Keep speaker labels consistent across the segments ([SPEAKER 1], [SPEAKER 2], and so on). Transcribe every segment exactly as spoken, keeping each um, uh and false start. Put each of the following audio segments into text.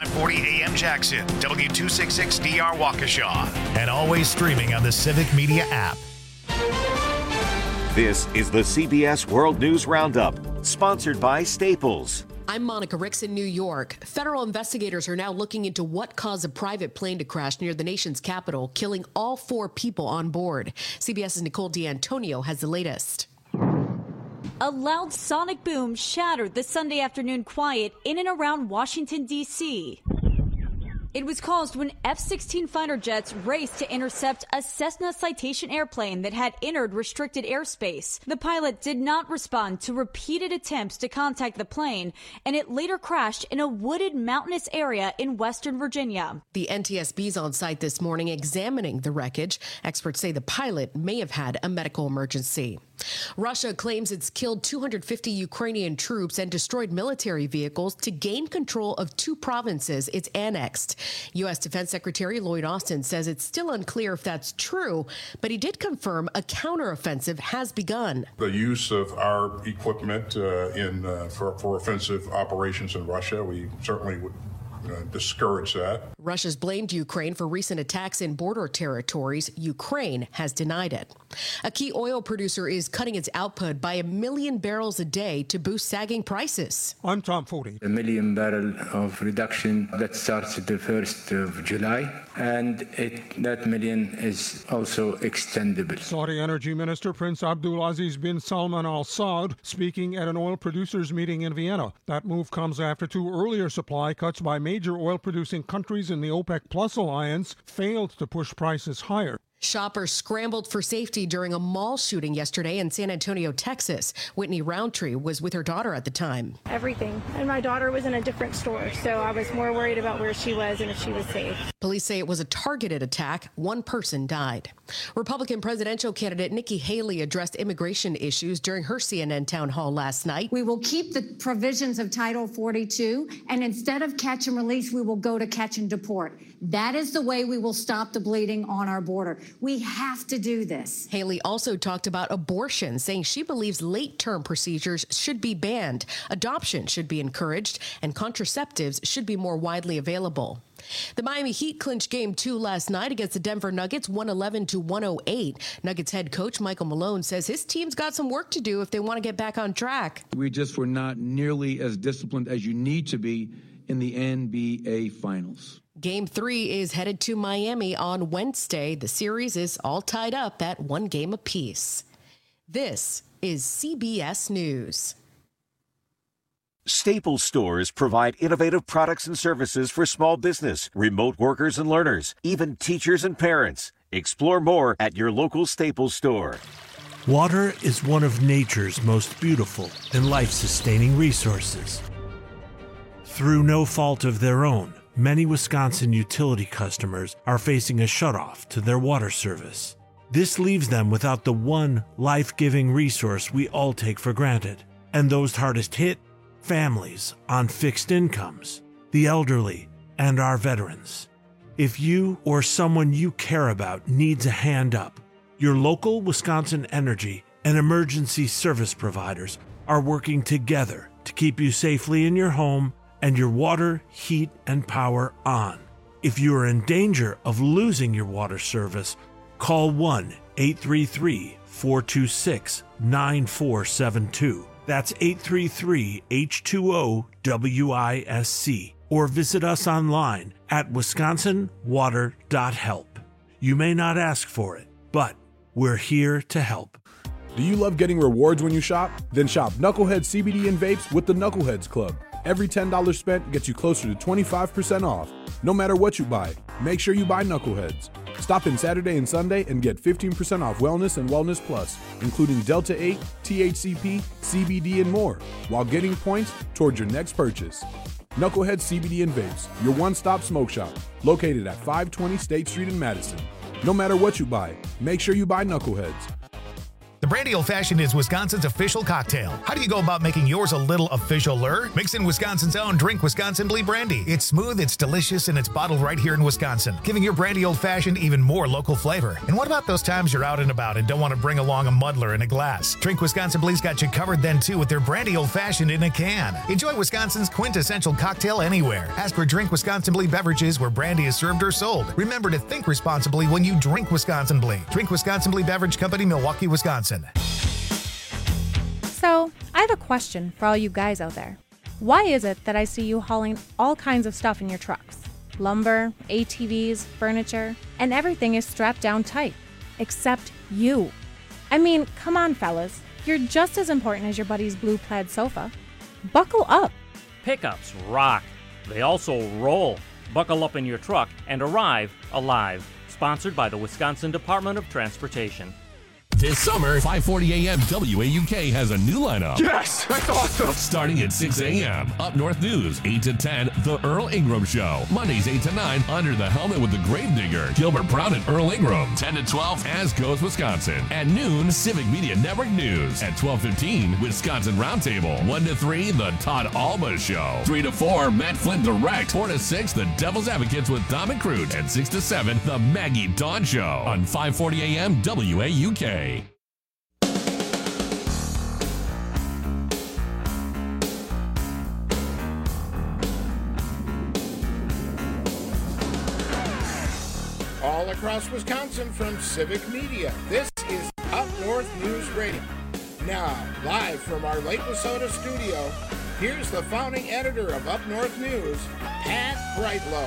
[SPEAKER 1] five forty A M Jackson, W two sixty-six D R Waukesha, and always streaming on the Civic Media app.
[SPEAKER 2] This is the C B S World News Roundup, sponsored by Staples.
[SPEAKER 3] I'm Monica Ricks in New York. Federal investigators are now looking into what caused a private plane to crash near the nation's capital, killing all four people on board. CBS's Nicole D'Antonio has the latest.
[SPEAKER 4] A loud sonic boom shattered the Sunday afternoon quiet in and around Washington, D C It was caused when F sixteen fighter jets raced to intercept a Cessna Citation airplane that had entered restricted airspace. The pilot did not respond to repeated attempts to contact the plane, and it later crashed in a wooded mountainous area in Western Virginia.
[SPEAKER 3] The N T S B's on site this morning examining the wreckage. Experts say the pilot may have had a medical emergency. Russia claims it's killed two hundred fifty Ukrainian troops and destroyed military vehicles to gain control of two provinces it's annexed. U S Defense Secretary Lloyd Austin says it's still unclear if that's true, but he did confirm a counteroffensive has begun.
[SPEAKER 5] The use of our equipment uh, in uh, for, for offensive operations in Russia, we certainly would Uh, discourage that.
[SPEAKER 3] Russia's blamed Ukraine for recent attacks in border territories. Ukraine has denied it. A key oil producer is cutting its output by a million barrels a day to boost sagging prices.
[SPEAKER 6] I'm Tom Foti.
[SPEAKER 7] A million barrel of reduction that starts the first of July, and it, that million is also extendable.
[SPEAKER 6] Saudi Energy Minister Prince Abdulaziz bin Salman Al Saud speaking at an oil producers meeting in Vienna. That move comes after two earlier supply cuts by major oil-producing countries in the OPEC Plus alliance failed to push prices higher.
[SPEAKER 3] Shoppers scrambled for safety during a mall shooting yesterday in San Antonio, Texas. Whitney Roundtree was with her daughter at the time.
[SPEAKER 8] Everything. And my daughter was in a different store, so I was more worried about where she was and if she was safe.
[SPEAKER 3] Police say it was a targeted attack. One person died. Republican presidential candidate Nikki Haley addressed immigration issues during her C N N town hall last night.
[SPEAKER 9] We will keep the provisions of Title forty-two, and instead of catch and release, we will go to catch and deport. That is the way we will stop the bleeding on our border. We have to do this.
[SPEAKER 3] Haley also talked about abortion, saying she believes late-term procedures should be banned, adoption should be encouraged, and contraceptives should be more widely available. The Miami Heat clinched game two last night against the Denver Nuggets, one eleven to one oh eight. Nuggets head coach Michael Malone says his team's got some work to do if they want to get back on track.
[SPEAKER 10] We just were not nearly as disciplined as you need to be in the N B A Finals.
[SPEAKER 3] Game three is headed to Miami on Wednesday. The series is all tied up at one game apiece. This is C B S News.
[SPEAKER 2] Staples stores provide innovative products and services for small business, remote workers and learners, even teachers and parents. Explore more at your local Staples store.
[SPEAKER 11] Water is one of nature's most beautiful and life-sustaining resources. Through no fault of their own, many Wisconsin utility customers are facing a shutoff to their water service. This leaves them without the one life-giving resource we all take for granted. And those hardest hit? Families on fixed incomes, the elderly, and our veterans. If you or someone you care about needs a hand up, your local Wisconsin Energy and emergency service providers are working together to keep you safely in your home and your water, heat, and power on. If you are in danger of losing your water service, call one eight three three, four two six, nine four seven two. That's eight three three, H two O, W I S C. Or visit us online at wisconsin water dot help. You may not ask for it, but we're here to help.
[SPEAKER 12] Do you love getting rewards when you shop? Then shop Knucklehead C B D and vapes with the Knuckleheads Club. Every ten dollars spent gets you closer to twenty-five percent off. No matter what you buy, make sure you buy Knuckleheads. Stop in Saturday and Sunday and get fifteen percent off Wellness and Wellness Plus, including Delta eight, T H C P, C B D, and more, while getting points towards your next purchase. Knucklehead C B D and Vapes, your one-stop smoke shop, located at five twenty State Street in Madison. No matter what you buy, make sure you buy Knuckleheads.
[SPEAKER 1] The Brandy Old Fashioned is Wisconsin's official cocktail. How do you go about making yours a little official-er? Mix in Wisconsin's own Drink Wisconsin Blee Brandy. It's smooth, it's delicious, and it's bottled right here in Wisconsin, giving your Brandy Old Fashioned even more local flavor. And what about those times you're out and about and don't want to bring along a muddler in a glass? Drink Wisconsin Blee's got you covered then, too, with their Brandy Old Fashioned in a can. Enjoy Wisconsin's quintessential cocktail anywhere. Ask for Drink Wisconsin Blee beverages where brandy is served or sold. Remember to think responsibly when you drink Wisconsin Blee. Drink Wisconsin Blee Beverage Company, Milwaukee, Wisconsin.
[SPEAKER 13] So, I have a question for all you guys out there. Why is it that I see you hauling all kinds of stuff in your trucks? Lumber, A T Vs, furniture, and everything is strapped down tight. Except you. I mean, come on, fellas. You're just as important as your buddy's blue plaid sofa. Buckle up.
[SPEAKER 14] Pickups rock. They also roll. Buckle up in your truck and arrive alive. Sponsored by the Wisconsin Department of Transportation.
[SPEAKER 15] This summer, five forty a.m. W A U K has a new lineup.
[SPEAKER 16] Yes! That's awesome!
[SPEAKER 15] Starting at six a.m. Up North News, eight to ten, The Earl Ingram Show. Mondays, eight to nine, Under the Helmet with the Gravedigger. Gilbert Brown and Earl Ingram. ten to twelve, As Goes Wisconsin. At noon, Civic Media Network News. At twelve fifteen, Wisconsin Roundtable. one to three, The Todd Alba Show. three to four, Matt Flint Direct. four to six, The Devil's Advocates with Dom and Crute. And six to seven, The Maggie Dawn Show. On five forty a.m. W A U K.
[SPEAKER 17] All across Wisconsin from Civic Media, this is Up North News Radio. Now, live from our Lake Wissota studio, here's the founding editor of Up North News, Pat Brightlow.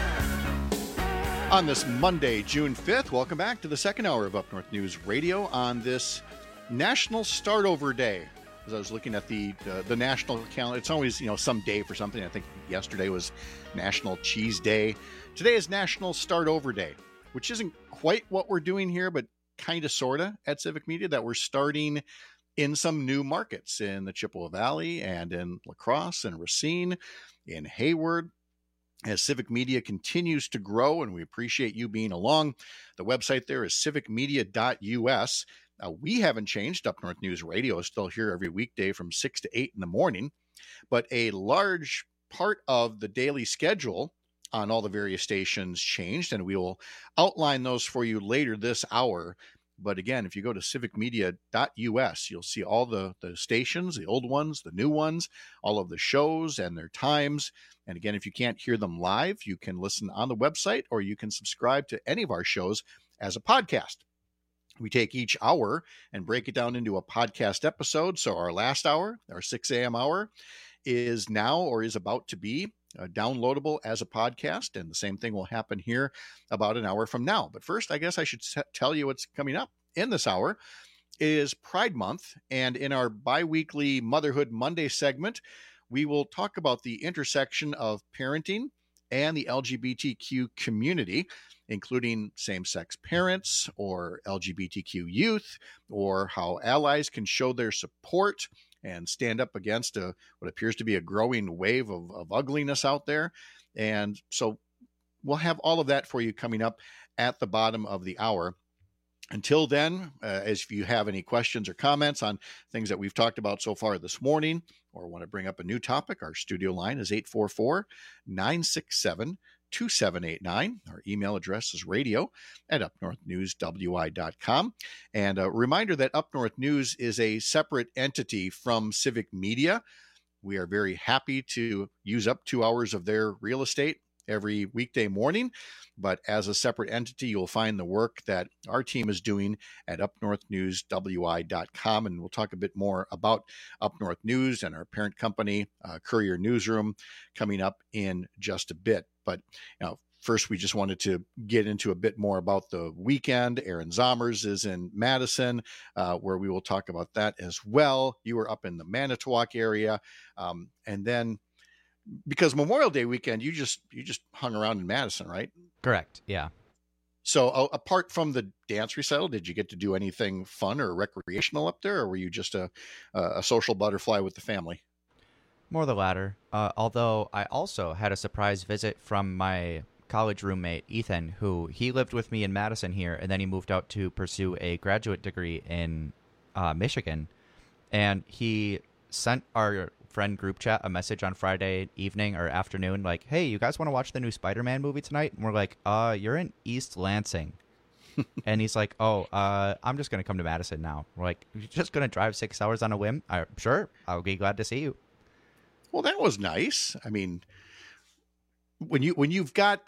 [SPEAKER 18] On this Monday, June fifth, welcome back to the second hour of Up North News Radio on this National Start-Over Day. As I was looking at the uh, the national calendar, it's always, you know, some day for something. I think yesterday was National Cheese Day. Today is National Start-Over Day, which isn't quite what we're doing here, but kind of, sort of, at Civic Media, that we're starting in some new markets in the Chippewa Valley and in La Crosse and Racine, in Hayward. As Civic Media continues to grow, and we appreciate you being along. The website there is civic media dot u s. Now, we haven't changed. Up North News Radio is still here every weekday from six to eight in the morning, but a large part of the daily schedule on all the various stations changed, and we will outline those for you later this hour. But again, if you go to civic media dot u s, you'll see all the, the stations, the old ones, the new ones, all of the shows and their times. And again, if you can't hear them live, you can listen on the website, or you can subscribe to any of our shows as a podcast. We take each hour and break it down into a podcast episode. So our last hour, our six a.m. hour, is now or is about to be uh, downloadable as a podcast. And the same thing will happen here about an hour from now. But first, I guess I should tell you what's coming up in this hour. It is Pride Month. And in our bi-weekly Motherhood Monday segment, we will talk about the intersection of parenting and the L G B T Q community, including same-sex parents or L G B T Q youth, or how allies can show their support and stand up against a, what appears to be a growing wave of, of ugliness out there. And so we'll have all of that for you coming up at the bottom of the hour. Until then, uh, as if you have any questions or comments on things that we've talked about so far this morning, or want to bring up a new topic, our studio line is eight four four, nine six seven, two seven eight nine. Our email address is radio at up north news w i dot com. And a reminder that Up North News is a separate entity from Civic Media. We are very happy to use up two hours of their real estate every weekday morning, but as a separate entity, you'll find the work that our team is doing at up north news w i dot com. And we'll talk a bit more about Up North News and our parent company, uh, Courier Newsroom, coming up in just a bit. But you know, first, we just wanted to get into a bit more about the weekend. Aaron Zomers is in Madison, uh, where we will talk about that as well. You were up in the Manitowoc area, um, and then because Memorial Day weekend, you just you just hung around in Madison, right?
[SPEAKER 19] Correct. Yeah.
[SPEAKER 18] So uh, apart from the dance recital, did you get to do anything fun or recreational up there, or were you just a a social butterfly with the family?
[SPEAKER 19] More the latter. Uh, although I also had a surprise visit from my college roommate, Ethan, who he lived with me in Madison here, and then he moved out to pursue a graduate degree in uh, Michigan, and he sent our friend group chat a message on Friday evening or afternoon, like, "Hey, you guys want to watch the new Spider-Man movie tonight?" And we're like, "Uh, you're in East Lansing." And he's like, "Oh, uh, I'm just gonna come to Madison now." We're like, "You're just gonna drive six hours on a whim?" I, sure, I'll be glad to see you.
[SPEAKER 18] Well, that was nice. I mean, when you when you've got,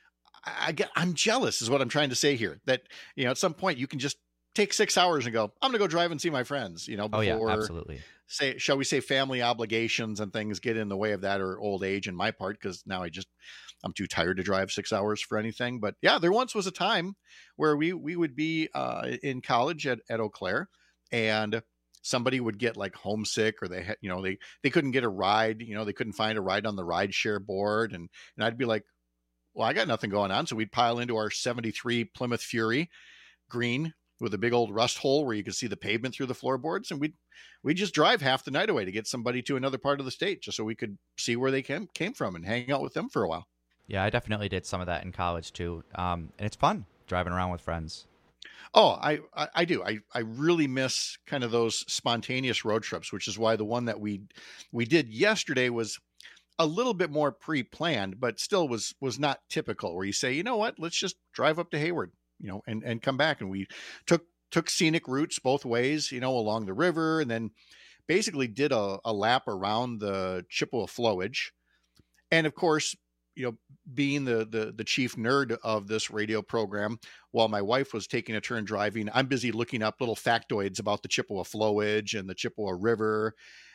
[SPEAKER 18] I, I get, I'm jealous, is what I'm trying to say here. That, you know, at some point you can just take six hours and go, I'm gonna go drive and see my friends. You know, before,
[SPEAKER 19] oh yeah, absolutely.
[SPEAKER 18] Say, shall we say, family obligations and things get in the way of that, or old age in my part, because now I just I'm too tired to drive six hours for anything. But yeah, there once was a time where we we would be uh, in college at, at Eau Claire, and somebody would get like homesick, or they had, you know, they they couldn't get a ride, you know, they couldn't find a ride on the rideshare board, and and I'd be like, well, I got nothing going on, so we'd pile into our seventy-three Plymouth Fury green with a big old rust hole where you could see the pavement through the floorboards, and we'd we'd just drive half the night away to get somebody to another part of the state, just so we could see where they came came from and hang out with them for a while.
[SPEAKER 19] Yeah, I definitely did some of that in college too, um, and it's fun driving around with friends.
[SPEAKER 18] Oh, I, I, I do. I, I really miss kind of those spontaneous road trips, which is why the one that we we did yesterday was a little bit more pre-planned, but still was was not typical, where you say, you know what, let's just drive up to Hayward, you know, and, and come back. And we took took scenic routes both ways, you know, along the river, and then basically did a, a lap around the Chippewa flowage. And of course, you know, being the, the the chief nerd of this radio program, while my wife was taking a turn driving, I'm busy looking up little factoids about the Chippewa flowage and the Chippewa River.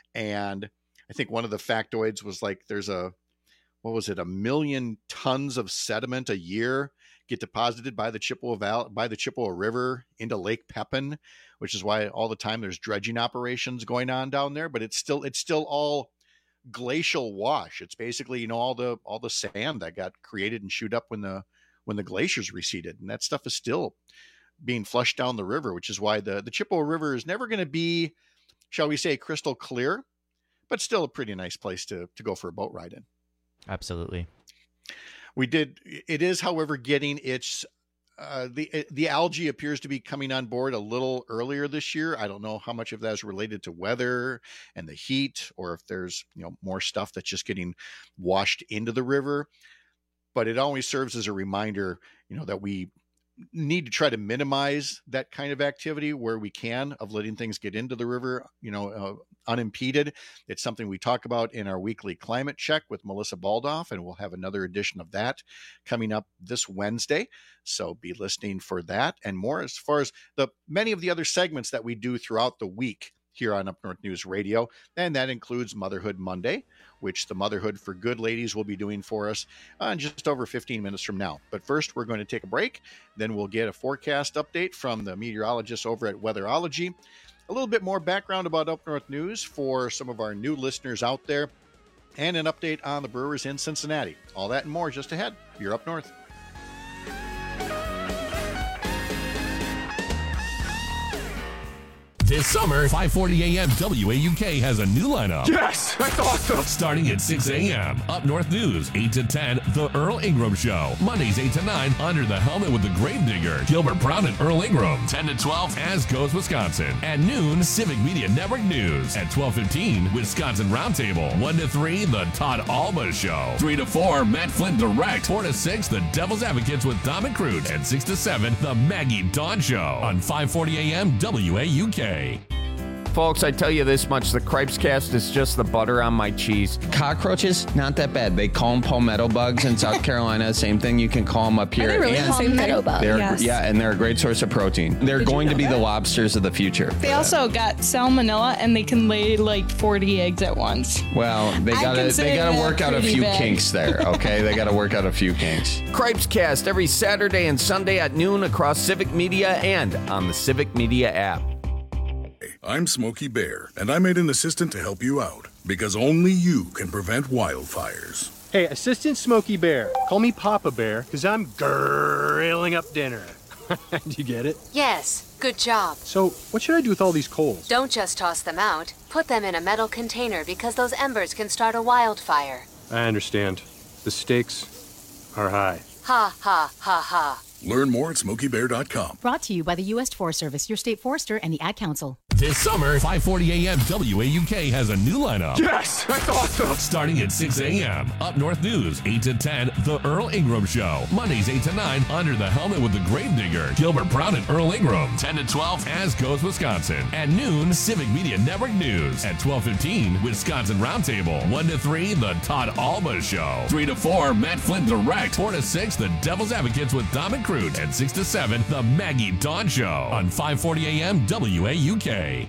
[SPEAKER 18] And I think one of the factoids was like, there's a, what was it, a million tons of sediment a year get deposited by the Chippewa Valley, by the Chippewa River into Lake Pepin, which is why all the time there's dredging operations going on down there. But it's still it's still all glacial wash. It's basically, you know, all the all the sand that got created and chewed up when the when the glaciers receded, and that stuff is still being flushed down the river, which is why the the Chippewa River is never going to be, shall we say, crystal clear, but still a pretty nice place to to go for a boat ride in.
[SPEAKER 19] Absolutely.
[SPEAKER 18] We did. It is, however, getting its uh, the the algae appears to be coming on board a little earlier this year. I don't know how much of that is related to weather and the heat, or if there's, you know, more stuff that's just getting washed into the river. But it always serves as a reminder, you know, that we need to try to minimize that kind of activity where we can, of letting things get into the river, you know, uh, unimpeded. It's something we talk about in our weekly climate check with Melissa Baldoff, and we'll have another edition of that coming up this Wednesday. So be listening for that and more, as far as the many of the other segments that we do throughout the week here on Up North News Radio. And that includes Motherhood Monday, which the Motherhood for Good ladies will be doing for us uh, in just over fifteen minutes from now. But first, we're going to take a break. Then we'll get a forecast update from the meteorologists over at Weatherology. A little bit more background about Up North News for some of our new listeners out there, and an update on the Brewers in Cincinnati. All that and more just ahead. You're Up North.
[SPEAKER 15] This summer, five forty a.m. W A U K has a new lineup.
[SPEAKER 16] Yes! That's awesome!
[SPEAKER 15] Starting at six a.m. Up North News, eight to ten, The Earl Ingram Show. Mondays, eight to nine, Under the Helmet with the Gravedigger. Gilbert Brown and Earl Ingram. ten to twelve, As Goes Wisconsin. At noon, Civic Media Network News. At twelve fifteen, Wisconsin Roundtable. one to three, The Todd Alba Show. three to four, Matt Flint Direct. four to six, The Devil's Advocates with Dom and Cruz. And six to seven, The Maggie Dawn Show. On five forty a.m. W A U K.
[SPEAKER 16] Folks, I tell you this much, the Cripes Cast is just the butter on my cheese.
[SPEAKER 20] Cockroaches, not that bad. They call them palmetto bugs in South Carolina. Same thing, you can call them up here.
[SPEAKER 21] Are they really
[SPEAKER 20] and
[SPEAKER 21] palmetto bugs?
[SPEAKER 20] They're,
[SPEAKER 21] Yes.
[SPEAKER 20] Yeah, and they're a great source of protein. They're
[SPEAKER 21] Did you
[SPEAKER 20] going to
[SPEAKER 21] know
[SPEAKER 20] be
[SPEAKER 21] that?
[SPEAKER 20] the lobsters of the future.
[SPEAKER 21] They also got salmonella, and they can lay like forty eggs at once.
[SPEAKER 20] Well, they
[SPEAKER 21] I
[SPEAKER 20] gotta
[SPEAKER 21] consider
[SPEAKER 20] they gotta
[SPEAKER 21] that
[SPEAKER 20] work out a
[SPEAKER 21] pretty
[SPEAKER 20] few
[SPEAKER 21] bad.
[SPEAKER 20] kinks there, okay? They gotta work out a few kinks.
[SPEAKER 16] Cripes Cast every Saturday and Sunday at noon across Civic Media and on the Civic Media app.
[SPEAKER 22] I'm Smokey Bear, and I made an assistant to help you out, because only you can prevent wildfires.
[SPEAKER 23] Hey, Assistant Smokey Bear. Call me Papa Bear, because I'm grilling up dinner. Do you get it?
[SPEAKER 24] Yes, good job.
[SPEAKER 23] So, what should I do with all these coals?
[SPEAKER 24] Don't just toss them out. Put them in a metal container because those embers can start a wildfire.
[SPEAKER 23] I understand. The stakes are high.
[SPEAKER 24] Ha, ha, ha, ha.
[SPEAKER 22] Learn more at smokey bear dot com.
[SPEAKER 25] Brought to you by the U S Forest Service, your state forester, and the Ad Council.
[SPEAKER 15] This summer, five forty a.m. W A U K has a new lineup.
[SPEAKER 23] Yes, that's awesome.
[SPEAKER 15] Starting at six a.m. Up North News, eight to ten, The Earl Ingram Show. Mondays, eight to nine, Under the Helmet with the Gravedigger. Gilbert Brown and Earl Ingram. ten to twelve, As Goes Wisconsin. At noon, Civic Media Network News. At twelve fifteen, Wisconsin Roundtable. one to three, The Todd Alba Show. three to four, Matt Flint Direct. four to six, The Devil's Advocates with Dom and Crute. And six to seven, The Maggie Dawn Show. On five forty a.m. W A U K.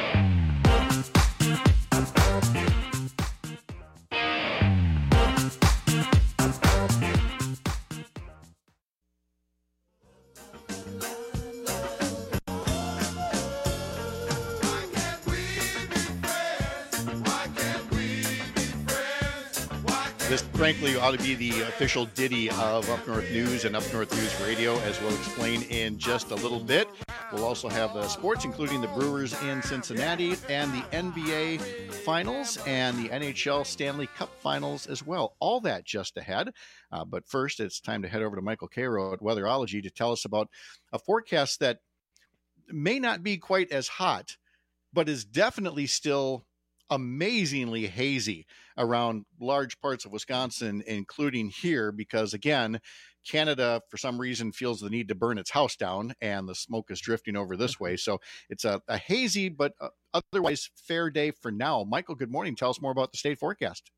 [SPEAKER 18] This, frankly, ought to be the official ditty of Up North News and Up North News Radio, as we'll explain in just a little bit. We'll also have uh, sports, including the Brewers in Cincinnati and the N B A Finals and the N H L Stanley Cup Finals as well. All that just ahead. Uh, but first, it's time to head over to Michael Cairo at Weatherology to tell us about a forecast that may not be quite as hot, but is definitely still amazingly hazy around large parts of Wisconsin, including here, because again, Canada, for some reason, feels the need to burn its house down, and the smoke is drifting over this way. So it's a, a hazy, but otherwise fair day for now. Michael, good morning. Tell us more about the state forecast.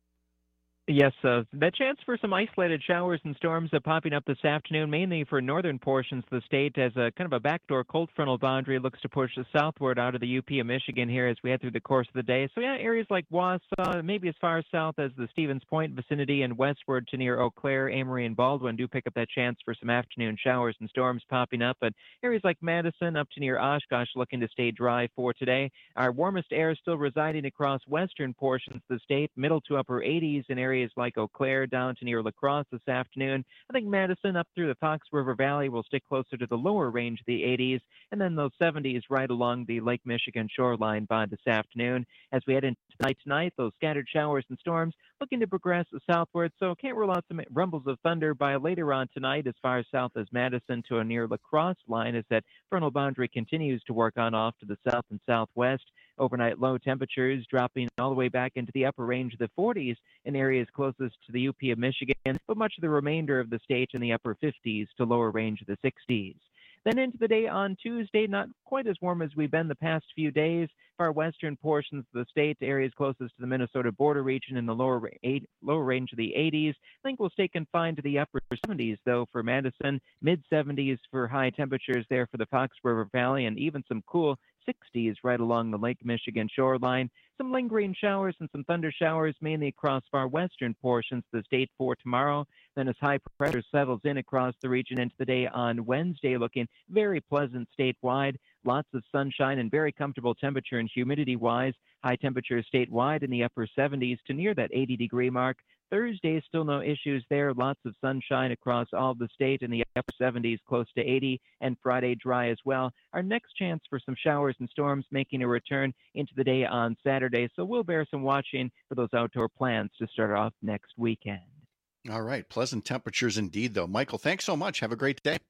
[SPEAKER 4] Yes, uh, that chance for some isolated showers and storms are popping up this afternoon, mainly for northern portions of the state, as a kind of a backdoor cold frontal boundary looks to push southward out of the U P of Michigan here as we head through the course of the day. So yeah, areas like Wausau, maybe as far south as the Stevens Point vicinity and westward to near Eau Claire, Amory, and Baldwin do pick up that chance for some afternoon showers and storms popping up. But areas like Madison up to near Oshkosh looking to stay dry for today. Our warmest air is still residing across western portions of the state, middle to upper eighties in areas like Eau Claire down to near La Crosse this afternoon. I think Madison up through the Fox River Valley will stick closer to the lower range of the eighties, and then those seventies right along the Lake Michigan shoreline by this afternoon. As we head into tonight, tonight, those scattered showers and storms looking to progress southward, so can't rule out some rumbles of thunder by later on tonight as far south as Madison to a near La Crosse line as that frontal boundary continues to work on off to the south and southwest. Overnight low temperatures dropping all the way back into the upper range of the forties in areas closest to the U P of Michigan, but much of the remainder of the state in the upper fifties to lower range of the sixties. Then into the day on Tuesday, not quite as warm as we've been the past few days. Far western portions of the state, areas closest to the Minnesota border region in the lower eight, lower range of the eighties. I think we'll stay confined to the upper seventies, though, for Madison. mid seventies for high temperatures there for the Fox River Valley, and even some cool sixties right along the Lake Michigan shoreline. Some lingering showers and some thunder showers mainly across far western portions of the state for tomorrow. Then as high pressure settles in across the region into the day on Wednesday, looking very pleasant statewide. Lots of sunshine and very comfortable temperature and humidity-wise. High temperatures statewide in the upper seventies to near that eighty degree mark. Thursday, still no issues there. Lots of sunshine across all of the state in the upper seventies, close to eighty, and Friday dry as well. Our next chance for some showers and storms making a return into the day on Saturday, so we'll bear some watching for those outdoor plans to start off next weekend.
[SPEAKER 18] All right. Pleasant temperatures indeed, though. Michael, thanks so much. Have a great day.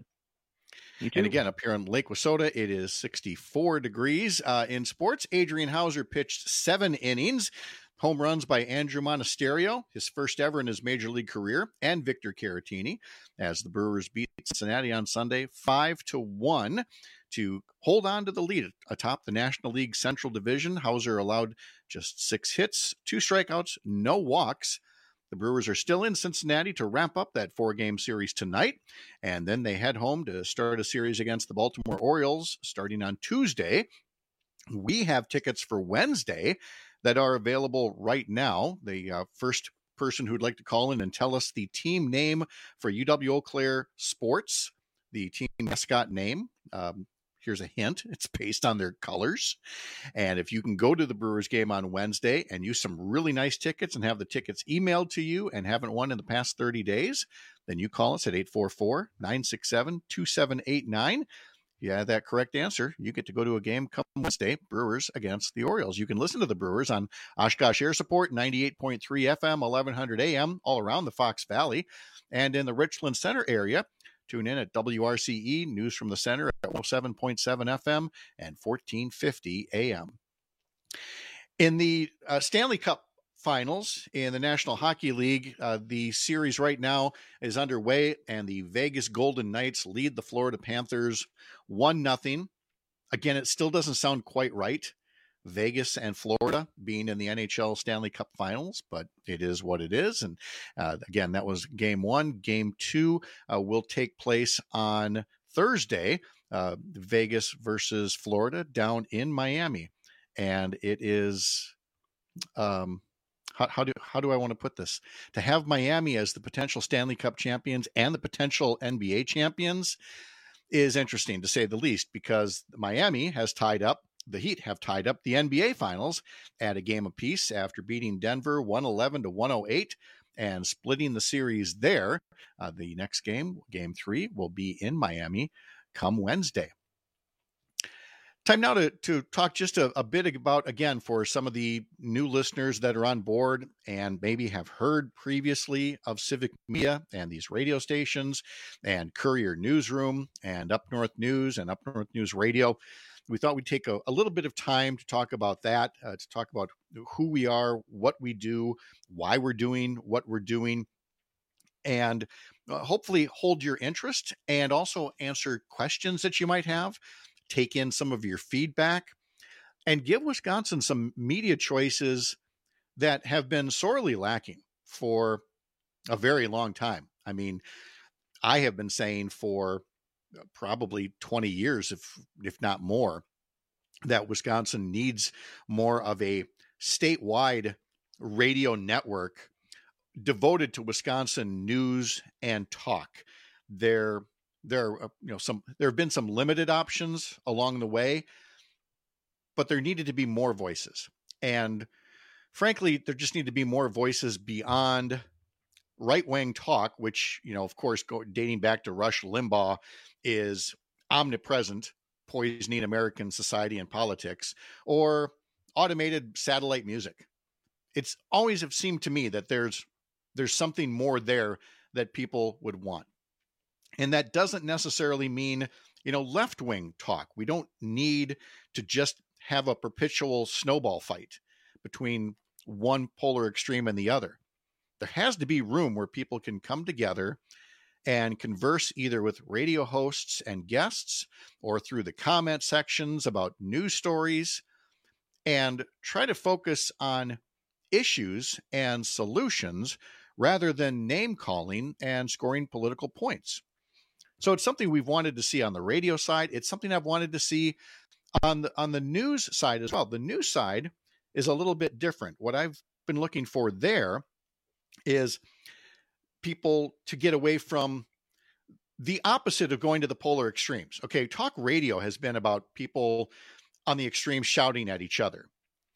[SPEAKER 4] You too.
[SPEAKER 18] And again, up here in Lake Wissota, it is sixty-four degrees. Uh, in sports, Adrian Hauser pitched seven innings. Home runs by Andrew Monasterio, his first ever in his major league career, and Victor Caratini, as the Brewers beat Cincinnati on Sunday five to one to hold on to the lead atop the National League Central Division. Hauser allowed just six hits, two strikeouts, no walks. The Brewers are still in Cincinnati to wrap up that four-game series tonight, and then they head home to start a series against the Baltimore Orioles starting on Tuesday. We have tickets for Wednesday that are available right now. The uh, first person who'd like to call in and tell us the team name for U W Eau Claire Sports, the team mascot name. Um, here's a hint. It's based on their colors. And if you can go to the Brewers game on Wednesday and use some really nice tickets and have the tickets emailed to you and haven't won in the past thirty days, then you call us at eight four four, nine six seven, two seven eight nine. If you have that correct answer, you get to go to a game come Wednesday, Brewers against the Orioles. You can listen to the Brewers on Oshkosh Air Support, ninety-eight point three F M, eleven hundred A M, all around the Fox Valley. And in the Richland Center area, Tune in at W R C E, News from the Center at one oh seven point seven F M and fourteen fifty A M. In the uh, Stanley Cup Finals in the National Hockey League, uh, the series right now is underway, and the Vegas Golden Knights lead the Florida Panthers one nothing. Again, it still doesn't sound quite right, Vegas and Florida being in the N H L Stanley Cup Finals, but it is what it is. And uh, again, that was game one. Game two uh, will take place on Thursday, uh, Vegas versus Florida down in Miami. And it is... Um, How, how do how do I want to put this? To have Miami as the potential Stanley Cup champions and the potential N B A champions is interesting, to say the least, because Miami has tied up, the Heat have tied up the N B A Finals at a game apiece after beating Denver one eleven to one oh eight and splitting the series there. Uh, the next game, game three, will be in Miami come Wednesday. Time now to, to talk just a, a bit about, again, for some of the new listeners that are on board and maybe have heard previously of Civic Media and these radio stations and Courier Newsroom and Up North News and Up North News Radio. We thought we'd take a, a little bit of time to talk about that, uh, to talk about who we are, what we do, why we're doing what we're doing, and uh, hopefully hold your interest and also answer questions that you might have. Take in some of your feedback, and give Wisconsin some media choices that have been sorely lacking for a very long time. I mean, I have been saying for probably twenty years, if if not more, that Wisconsin needs more of a statewide radio network devoted to Wisconsin news and talk. There There are, you know, some, there have been some limited options along the way, but there needed to be more voices. And frankly, there just need to be more voices beyond right-wing talk, which, you know, of course, go, dating back to Rush Limbaugh, is omnipresent, poisoning American society and politics, or automated satellite music. It's always have seemed to me that there's there's something more there that people would want. And that doesn't necessarily mean, you know, left-wing talk. We don't need to just have a perpetual snowball fight between one polar extreme and the other. There has to be room where people can come together and converse either with radio hosts and guests or through the comment sections about news stories, and try to focus on issues and solutions rather than name-calling and scoring political points. So it's something we've wanted to see on the radio side. It's something I've wanted to see on the on the news side as well. The news side is a little bit different. What I've been looking for there is people to get away from the opposite of going to the polar extremes. Okay, talk radio has been about people on the extreme shouting at each other.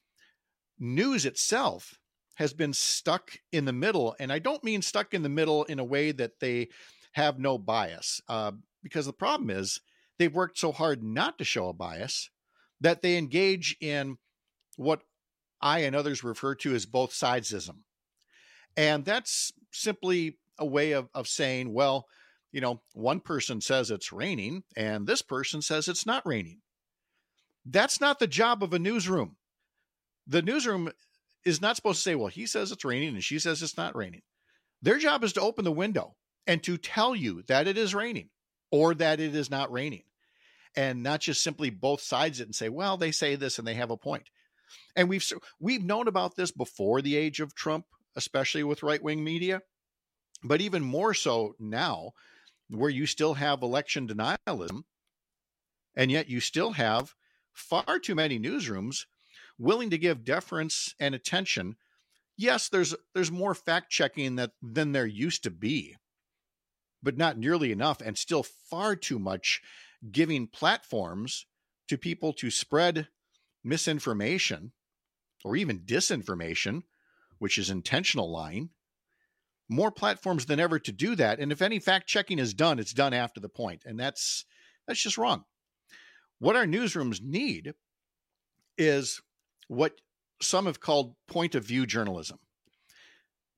[SPEAKER 18] News itself has been stuck in the middle, and I don't mean stuck in the middle in a way that they have no bias, uh, because the problem is they've worked so hard not to show a bias that they engage in what I and others refer to as both sidesism. And that's simply a way of, of saying, well, you know, one person says it's raining and this person says it's not raining. That's not the job of a newsroom. The newsroom is not supposed to say, well, he says it's raining and she says it's not raining. Their job is to open the window and to tell you that it is raining or that it is not raining, and not just simply both sides it and say, well, they say this and they have a point. And we've we've known about this before the age of Trump, especially with right-wing media, but even more so now, where you still have election denialism, and yet you still have far too many newsrooms willing to give deference and attention. Yes, there's there's more fact-checking that than there used to be, but not nearly enough, and still far too much giving platforms to people to spread misinformation or even disinformation, which is intentional lying. More platforms than ever to do that. And if any fact checking is done, it's done after the point. And that's that's just wrong. What our newsrooms need is what some have called point of view journalism.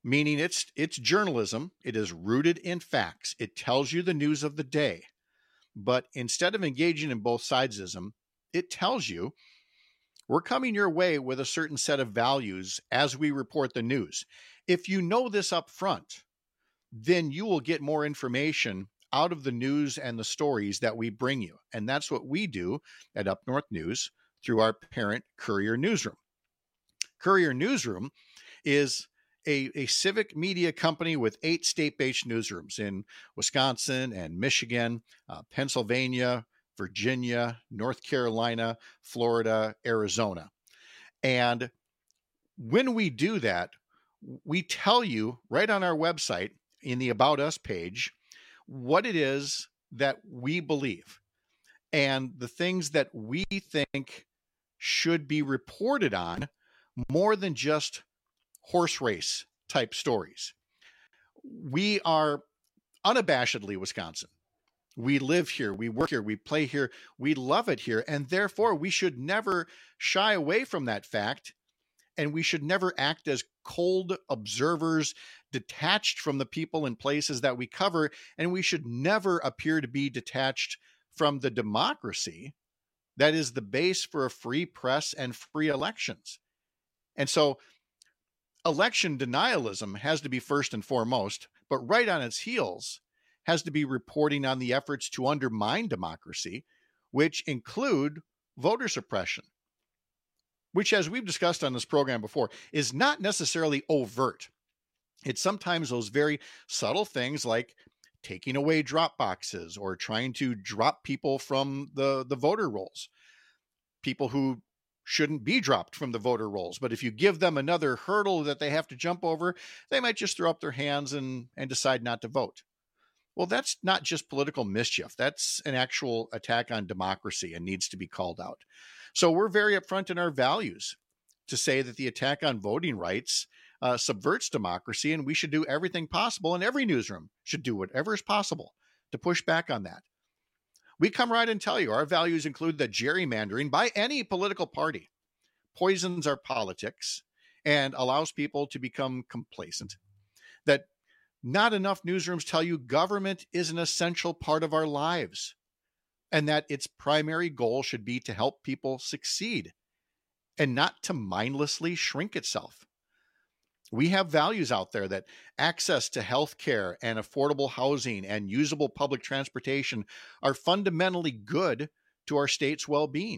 [SPEAKER 18] meaning it's it's journalism. It is rooted in facts. It tells you the news of the day. But instead of engaging in both sidesism, it tells you we're coming your way with a certain set of values as we report the news. If you know this up front, then you will get more information out of the news and the stories that we bring you. And that's what we do at Up North News through our parent Courier Newsroom. Courier Newsroom is a, a civic media company with eight state-based newsrooms in Wisconsin and Michigan, uh, Pennsylvania, Virginia, North Carolina, Florida, Arizona. And when we do that, we tell you right on our website in the About Us page what it is that we believe and the things that we think should be reported on more than just horse race type stories. We are unabashedly Wisconsin. We live here, we work here, we play here, we love it here, and therefore we should never shy away from that fact, and we should never act as cold observers detached from the people and places that we cover, and we should never appear to be detached from the democracy that is the base for a free press and free elections. And so election denialism has to be first and foremost, but right on its heels has to be reporting on the efforts to undermine democracy, which include voter suppression, which, as we've discussed on this program before, is not necessarily overt. It's sometimes those very subtle things like taking away drop boxes or trying to drop people from the, the voter rolls, people who shouldn't be dropped from the voter rolls. But if you give them another hurdle that they have to jump over, they might just throw up their hands and, and decide not to vote. Well, that's not just political mischief. That's an actual attack on democracy and needs to be called out. So we're very upfront in our values to say that the attack on voting rights uh, subverts democracy, and we should do everything possible, and every newsroom should do whatever is possible to push back on that. We come right and tell you our values include that gerrymandering by any political party poisons our politics and allows people to become complacent, that not enough newsrooms tell you government is an essential part of our lives and that its primary goal should be to help people succeed and not to mindlessly shrink itself. We have values out there that access to health care and affordable housing and usable public transportation are fundamentally good to our state's well-being.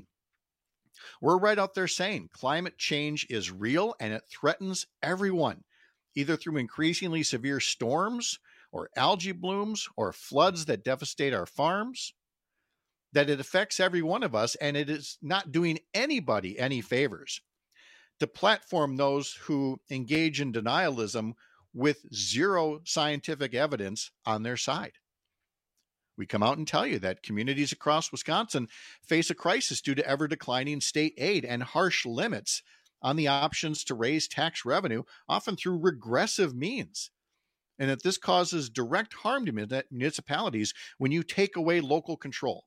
[SPEAKER 18] We're right out there saying climate change is real and it threatens everyone, either through increasingly severe storms or algae blooms or floods that devastate our farms, that it affects every one of us, and it is not doing anybody any favors to platform those who engage in denialism with zero scientific evidence on their side. We come out and tell you that communities across Wisconsin face a crisis due to ever declining state aid and harsh limits on the options to raise tax revenue, often through regressive means, and that this causes direct harm to municipalities when you take away local control.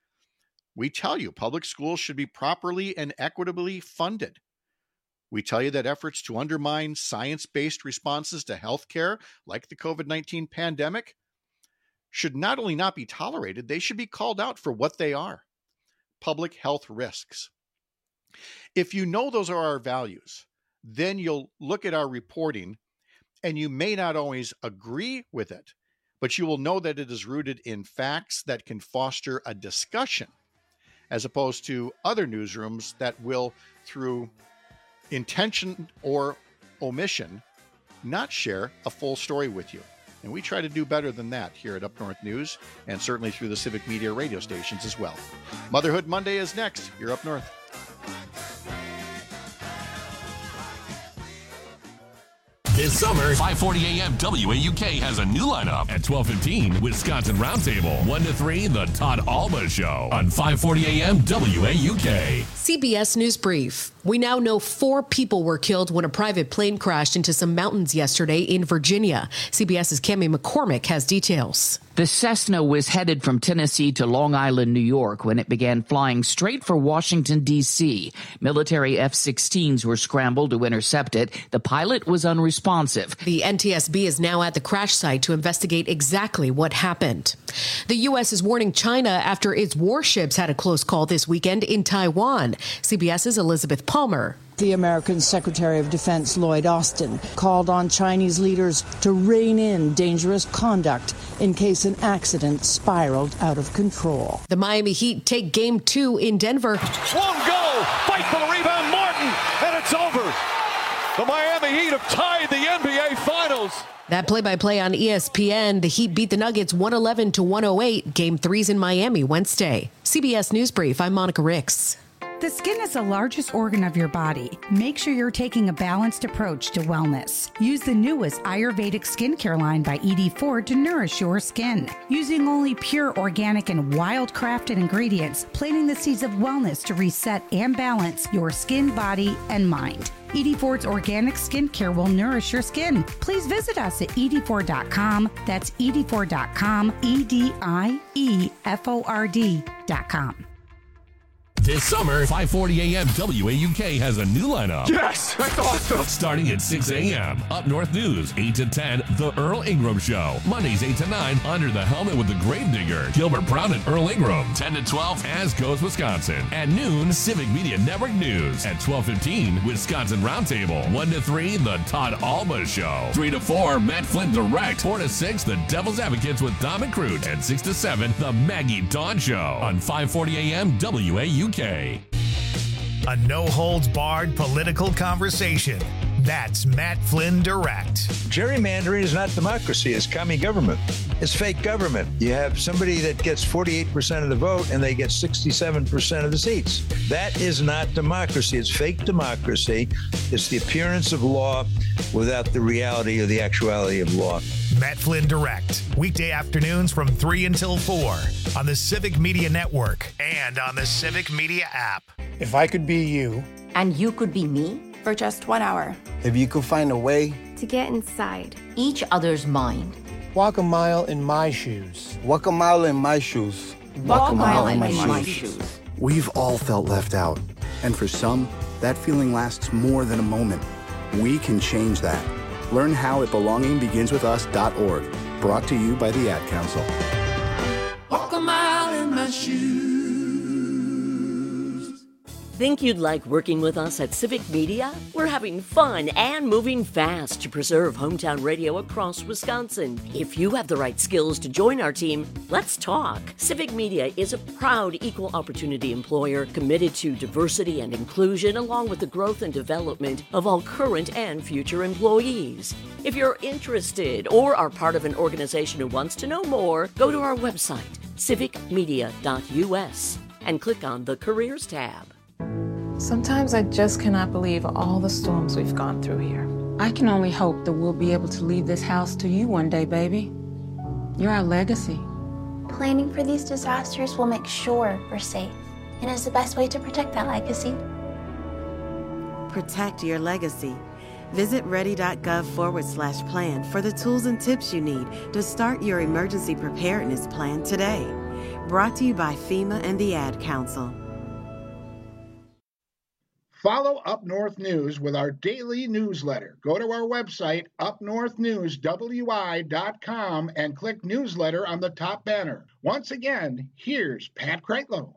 [SPEAKER 18] We tell you public schools should be properly and equitably funded. We tell you that efforts to undermine science-based responses to healthcare, like the COVID nineteen pandemic, should not only not be tolerated, they should be called out for what they are: public health risks. If you know those are our values, then you'll look at our reporting and you may not always agree with it, but you will know that it is rooted in facts that can foster a discussion, as opposed to other newsrooms that will, through intention or omission, not share a full story with you. And we try to do better than that here at Up North News, and certainly through the Civic Media radio stations as well. Motherhood Monday is next. You're Up North.
[SPEAKER 15] This summer, five forty A M W A U K has a new lineup. At twelve fifteen, Wisconsin Roundtable. one to three, The Todd Alba Show on five forty A M W A U K.
[SPEAKER 3] C B S News Brief. We now know four people were killed when a private plane crashed into some mountains yesterday in Virginia. CBS's Cami McCormick has details.
[SPEAKER 5] The Cessna was headed from Tennessee to Long Island, New York, when it began flying straight for Washington, D C Military F sixteens were scrambled to intercept it. The pilot was unresponsive.
[SPEAKER 3] The N T S B is now at the crash site to investigate exactly what happened. The U S is warning China after its warships had a close call this weekend in Taiwan. CBS's Elizabeth Palmer.
[SPEAKER 6] The American Secretary of Defense Lloyd Austin called on Chinese leaders to rein in dangerous conduct in case an accident spiraled out of control.
[SPEAKER 3] The Miami Heat take game two in Denver.
[SPEAKER 7] Won't go. Fight for the rebound, Martin, and it's over. The Miami Heat have tied the N B A Finals.
[SPEAKER 3] That play-by-play on E S P N. The Heat beat the Nuggets one eleven to one oh eight. Game three's in Miami Wednesday. C B S News Brief, I'm Monica Ricks.
[SPEAKER 8] The skin is the largest organ of your body. Make sure you're taking a balanced approach to wellness. Use the newest Ayurvedic skincare line by E D Ford to nourish your skin. Using only pure, organic, and wild-crafted ingredients, planting the seeds of wellness to reset and balance your skin, body, and mind. E D Ford's organic skincare will nourish your skin. Please visit us at E D Ford dot com. That's E D Ford dot com, E D I E F O R D dot com.
[SPEAKER 15] This summer, five forty a.m. W A U K has a new lineup.
[SPEAKER 7] Yes, that's awesome.
[SPEAKER 15] Starting at six a.m. Up North News, eight to ten, The Earl Ingram Show. Mondays, eight to nine, Under the Helmet with the Gravedigger. Gilbert Brown and Earl Ingram. ten to twelve, As Goes Wisconsin. At noon, Civic Media Network News. At twelve fifteen, Wisconsin Roundtable. one to three, The Todd Alba Show. three to four, Matt Flynn Direct. four to six, The Devil's Advocates with Dom and Crute. And six to seven, The Maggie Dawn Show. On five forty a.m. W A U K.
[SPEAKER 1] A no-holds-barred political conversation. That's Matt Flynn Direct.
[SPEAKER 25] Gerrymandering is not democracy. It's commie government. It's fake government. You have somebody that gets forty-eight percent of the vote and they get sixty-seven percent of the seats. That is not democracy. It's fake democracy. It's the appearance of law without the reality or the actuality of law.
[SPEAKER 1] Matt Flynn Direct. Weekday afternoons from three until four on the Civic Media Network and on the Civic Media app.
[SPEAKER 26] If I could be you.
[SPEAKER 27] And you could be me? For just one hour.
[SPEAKER 26] If you could find a way.
[SPEAKER 27] To get inside each other's mind.
[SPEAKER 26] Walk a mile in my shoes. Walk a mile in my shoes.
[SPEAKER 27] Walk, Walk a mile, mile in, in my, my shoes. shoes.
[SPEAKER 28] We've all felt left out. And for some, that feeling lasts more than a moment. We can change that. Learn how at belonging begins with us dot org. Brought to you by the Ad Council.
[SPEAKER 29] Walk a mile in my shoes.
[SPEAKER 30] Think you'd like working with us at Civic Media? We're having fun and moving fast to preserve hometown radio across Wisconsin. If you have the right skills to join our team, let's talk. Civic Media is a proud equal opportunity employer committed to diversity and inclusion, along with the growth and development of all current and future employees. If you're interested or are part of an organization who wants to know more, go to our website, civic media dot U S, and click on the Careers tab.
[SPEAKER 31] Sometimes I just cannot believe all the storms we've gone through here.
[SPEAKER 32] I can only hope that we'll be able to leave this house to you one day, baby. You're our legacy.
[SPEAKER 33] Planning for these disasters will make sure we're safe, and is the best way to protect that legacy.
[SPEAKER 34] Protect your legacy. Visit ready.gov forward slash plan for the tools and tips you need to start your emergency preparedness plan today. Brought to you by FEMA and the Ad Council.
[SPEAKER 17] Follow Up North News with our daily newsletter. Go to our website, up north news w i dot com, and click newsletter on the top banner. Once again, here's Pat Kreitlow.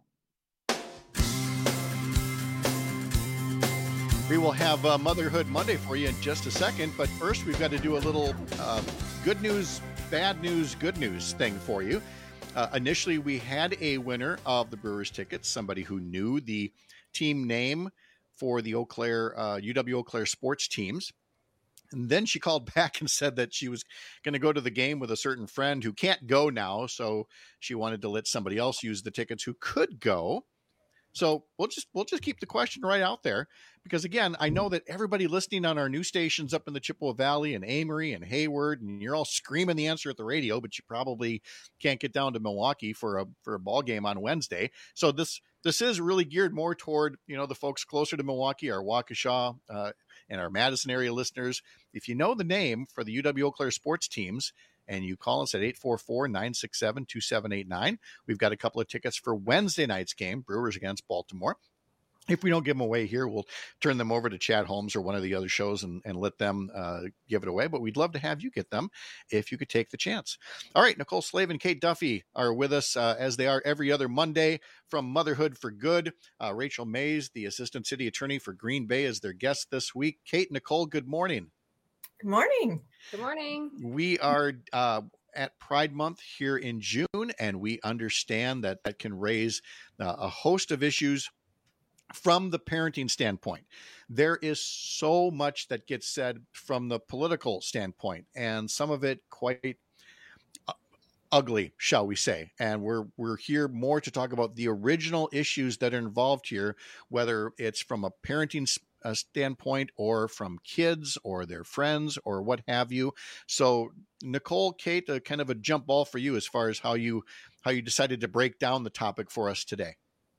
[SPEAKER 18] We will have uh, Motherhood Monday for you in just a second, but first we've got to do a little uh, good news, bad news, good news thing for you. Uh, initially, we had a winner of the Brewers tickets, somebody who knew the team name for the Eau Claire, uh, U W Eau Claire sports teams. And then she called back and said that she was going to go to the game with a certain friend who can't go now. So she wanted to let somebody else use the tickets who could go. So we'll just, we'll just keep the question right out there, because again, I know that everybody listening on our news stations up in the Chippewa Valley and Amory and Hayward, and you're all screaming the answer at the radio, but you probably can't get down to Milwaukee for a, for a ball game on Wednesday. So this, This is really geared more toward, you know, the folks closer to Milwaukee, our Waukesha uh, and our Madison area listeners. If you know the name for the U W Eau Claire sports teams, and you call us at eight four four, nine six seven, two seven eight nine. We've got a couple of tickets for Wednesday night's game, Brewers against Baltimore. If we don't give them away here, we'll turn them over to Chad Holmes or one of the other shows and, and let them uh, give it away. But we'd love to have you get them if you could take the chance. All right, Nicole Slave and Kate Duffy are with us uh, as they are every other Monday from Motherhood for Good. Uh, Rachel Mays, the Assistant City Attorney for Green Bay, is their guest this week. Kate, Nicole, good morning.
[SPEAKER 2] Good morning.
[SPEAKER 9] Good morning.
[SPEAKER 18] We are uh, at Pride Month here in June, and we understand that that can raise uh, a host of issues from the parenting standpoint. There is so much that gets said from the political standpoint, and some of it quite uh, ugly, shall we say. And we're we're here more to talk about the original issues that are involved here, whether it's from a parenting uh, standpoint or from kids or their friends or what have you. So, Nicole, Kate, uh, kind of a jump ball for you as far as how you how you decided to break down the topic for us today.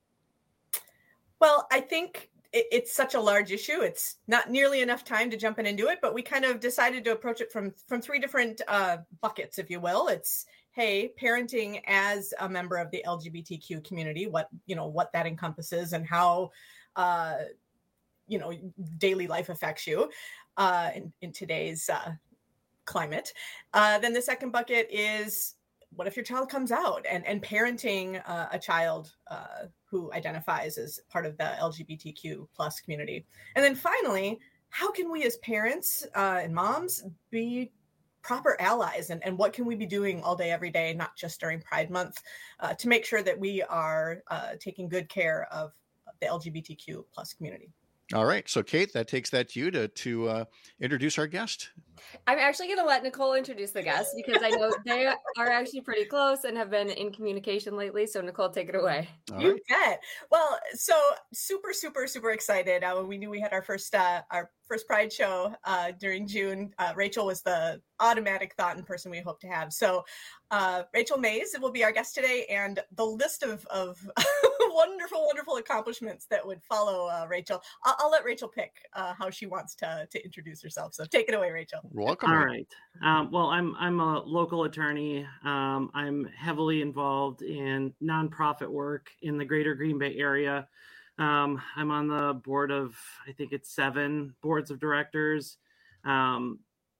[SPEAKER 2] Well, I think it, it's such a large issue. It's not nearly enough time to jump in and do it, but we kind of decided to approach it from, from three different uh, buckets, if you will. It's, hey, parenting as a member of the L G B T Q community, what, you know, what that encompasses and how, uh, you know, daily life affects you uh, in, in today's uh, climate. Uh, then the second bucket is, what if your child comes out and, and parenting uh, a child uh, who identifies as part of the L G B T Q plus community? And then finally, how can we as parents uh, and moms be proper allies? And, and what can we be doing all day, every day, not just during Pride Month, uh, to make sure that we are uh, taking good care of the L G B T Q plus community?
[SPEAKER 18] All right. So, Kate, that takes that to you to, to uh, introduce our guest.
[SPEAKER 9] I'm actually going to let Nicole introduce the guest because I know they are actually pretty close and have been in communication lately. So, Nicole, take it away.
[SPEAKER 2] All you right. bet. Well, so super, super, super excited. Uh, when we knew we had our first uh, our first Pride show uh, during June, uh, Rachel was the automatic thought and person we hope to have. So, uh, Rachel Mays will be our guest today, and the list of of wonderful, wonderful accomplishments that would follow uh, Rachel. I'll, I'll let Rachel pick uh, how she wants to to introduce herself. So, take it away, Rachel.
[SPEAKER 18] Welcome.
[SPEAKER 10] All right. Um, well, I'm I'm a local attorney. Um, I'm heavily involved in nonprofit work in the greater Green Bay area. Um, I'm on the board of, I think it's seven boards of directors. Um,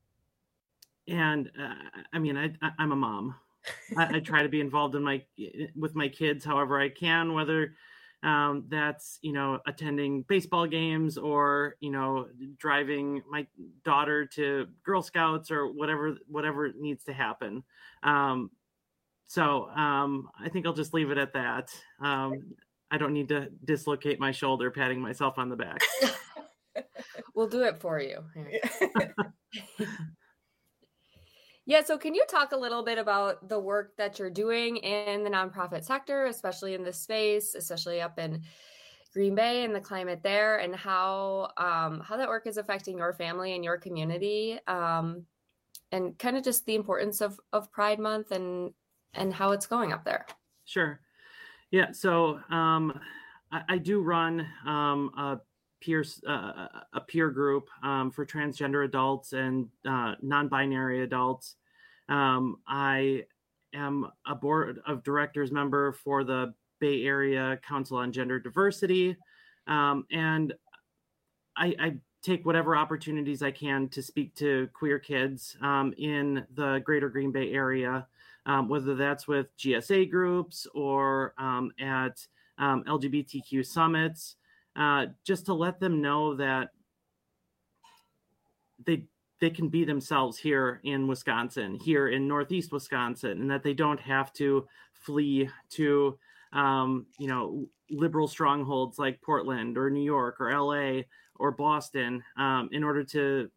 [SPEAKER 10] and uh, I mean, I, I, I'm a mom. I, I try to be involved in my with my kids however I can, whether Um, that's, you know, attending baseball games or, you know, driving my daughter to Girl Scouts or whatever, whatever needs to happen. Um, so um, I think I'll just leave it at that. Um, I don't need to dislocate my shoulder patting myself on the back.
[SPEAKER 9] We'll do it for you. Yeah, so can you talk a little bit about the work that you're doing in the nonprofit sector, especially in this space, especially up in Green Bay and the climate there, and how um, how that work is affecting your family and your community, um, and kind of just the importance of, of Pride Month and and how it's going up there?
[SPEAKER 10] Sure. Yeah, so um, I, I do run um, a peer uh, a peer group um, for transgender adults and uh, non-binary adults. Um, I am a board of directors member for the Bay Area Council on Gender Diversity, um, and I, I take whatever opportunities I can to speak to queer kids um, in the greater Green Bay area, um, whether that's with G S A groups or um, at um, L G B T Q summits. Uh, just to let them know that they they can be themselves here in Wisconsin, here in Northeast Wisconsin, and that they don't have to flee to, um, you know, liberal strongholds like Portland or New York or L A or Boston um, in order to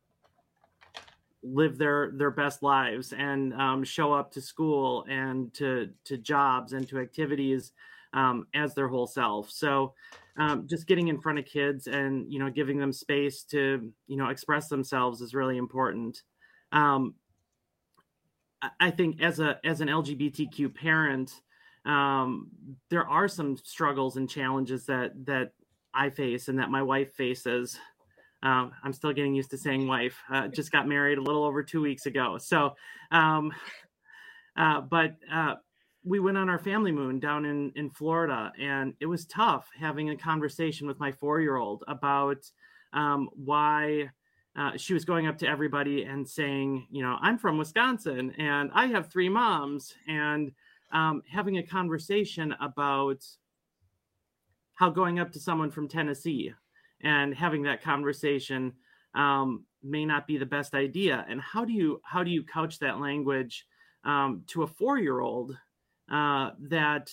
[SPEAKER 10] live their their best lives and um, show up to school and to to jobs and to activities um, as their whole self. So. Um, just getting in front of kids and, you know, giving them space to, you know, express themselves is really important. Um, I think as a as an L G B T Q parent, um, there are some struggles and challenges that that I face and that my wife faces. Um, I'm still getting used to saying wife. Uh, just got married a little over two weeks ago. So, um, uh, but uh, we went on our family moon down in, in Florida, and it was tough having a conversation with my four-year-old about um, why uh, she was going up to everybody and saying, you know, I'm from Wisconsin and I have three moms, and um, having a conversation about how going up to someone from Tennessee and having that conversation um, may not be the best idea. And how do you, how do you couch that language um, to a four-year-old uh, that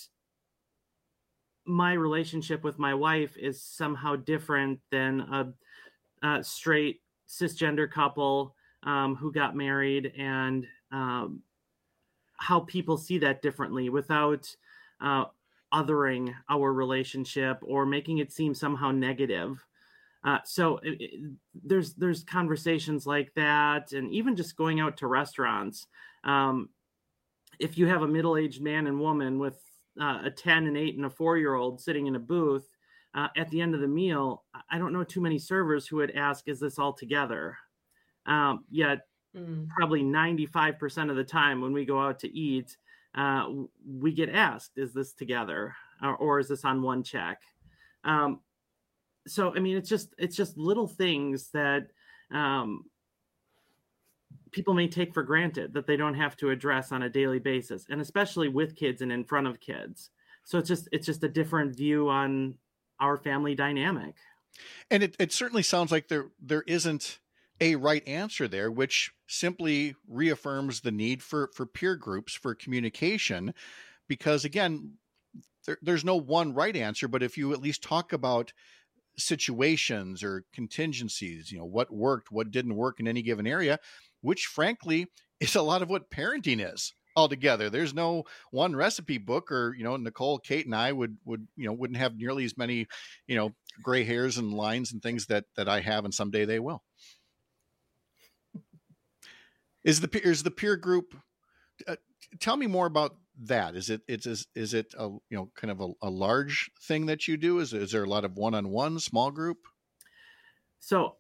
[SPEAKER 10] my relationship with my wife is somehow different than a, a straight cisgender couple um, who got married, and um, how people see that differently without uh, othering our relationship or making it seem somehow negative. Uh, so it, it, there's there's conversations like that, and even just going out to restaurants. Um, if you have a middle-aged man and woman with uh, a ten, an eight, and a four-year-old sitting in a booth uh, at the end of the meal, I don't know too many servers who would ask, "Is this all together?" Um, yet, mm. probably ninety-five percent of the time when we go out to eat, uh, we get asked, "Is this together, or, or is this on one check?" Um, So, I mean, it's just, it's just little things that um, people may take for granted that they don't have to address on a daily basis, and especially with kids and in front of kids. So it's just, it's just a different view on our family dynamic.
[SPEAKER 18] And it, it certainly sounds like there, there isn't a right answer there, which simply reaffirms the need for, for peer groups, for communication, because again, there, there's no one right answer, but if you at least talk about situations or contingencies, you know, what worked, what didn't work in any given area, which frankly is a lot of what parenting is altogether. There's no one recipe book, or, you know, Nicole, Kate, and I would, would, you know, wouldn't have nearly as many, you know, gray hairs and lines and things that, that I have, and someday they will. Is the, is the peer group, uh, tell me more about that. Is it, it's, is, is it a, you know, kind of a, a large thing that you do? Is, is there a lot of one-on-one, small group?
[SPEAKER 10] So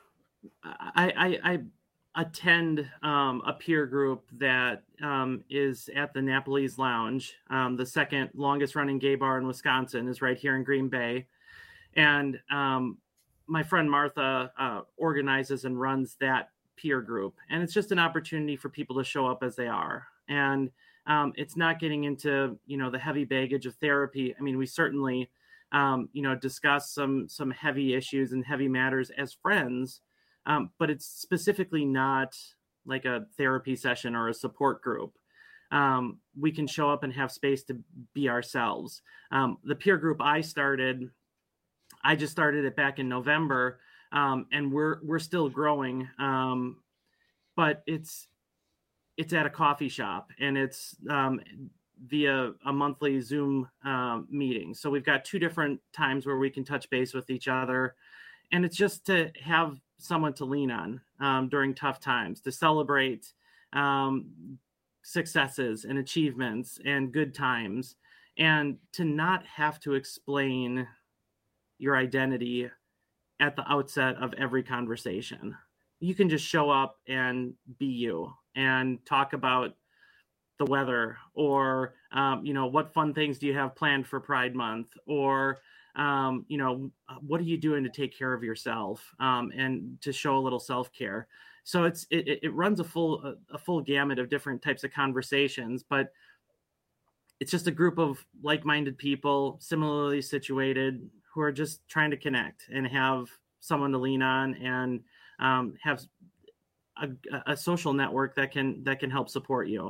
[SPEAKER 10] I, I, I attend um, a peer group that um, is at the Napoli's Lounge. Um, the second longest running gay bar in Wisconsin is right here in Green Bay. And um, my friend Martha uh, organizes and runs that peer group. And it's just an opportunity for people to show up as they are. And Um, it's not getting into, you know, the heavy baggage of therapy. I mean, we certainly, um, you know, discuss some some heavy issues and heavy matters as friends, um, but it's specifically not like a therapy session or a support group. Um, we can show up and have space to be ourselves. Um, the peer group I started, I just started it back in November, um, and we're we're still growing, um, but it's. It's at a coffee shop, and it's um, via a monthly Zoom um, meeting. So we've got two different times where we can touch base with each other. And it's just to have someone to lean on um, during tough times, to celebrate um, successes and achievements and good times, and to not have to explain your identity at the outset of every conversation. You can just show up and be you, and talk about the weather, or, um, you know, what fun things do you have planned for Pride Month, or, um, you know, what are you doing to take care of yourself, um, and to show a little self-care. So it's, it, it runs a full, a full gamut of different types of conversations, but it's just a group of like-minded people, similarly situated, who are just trying to connect and have someone to lean on, and um, have A, a social network that can that can help support you.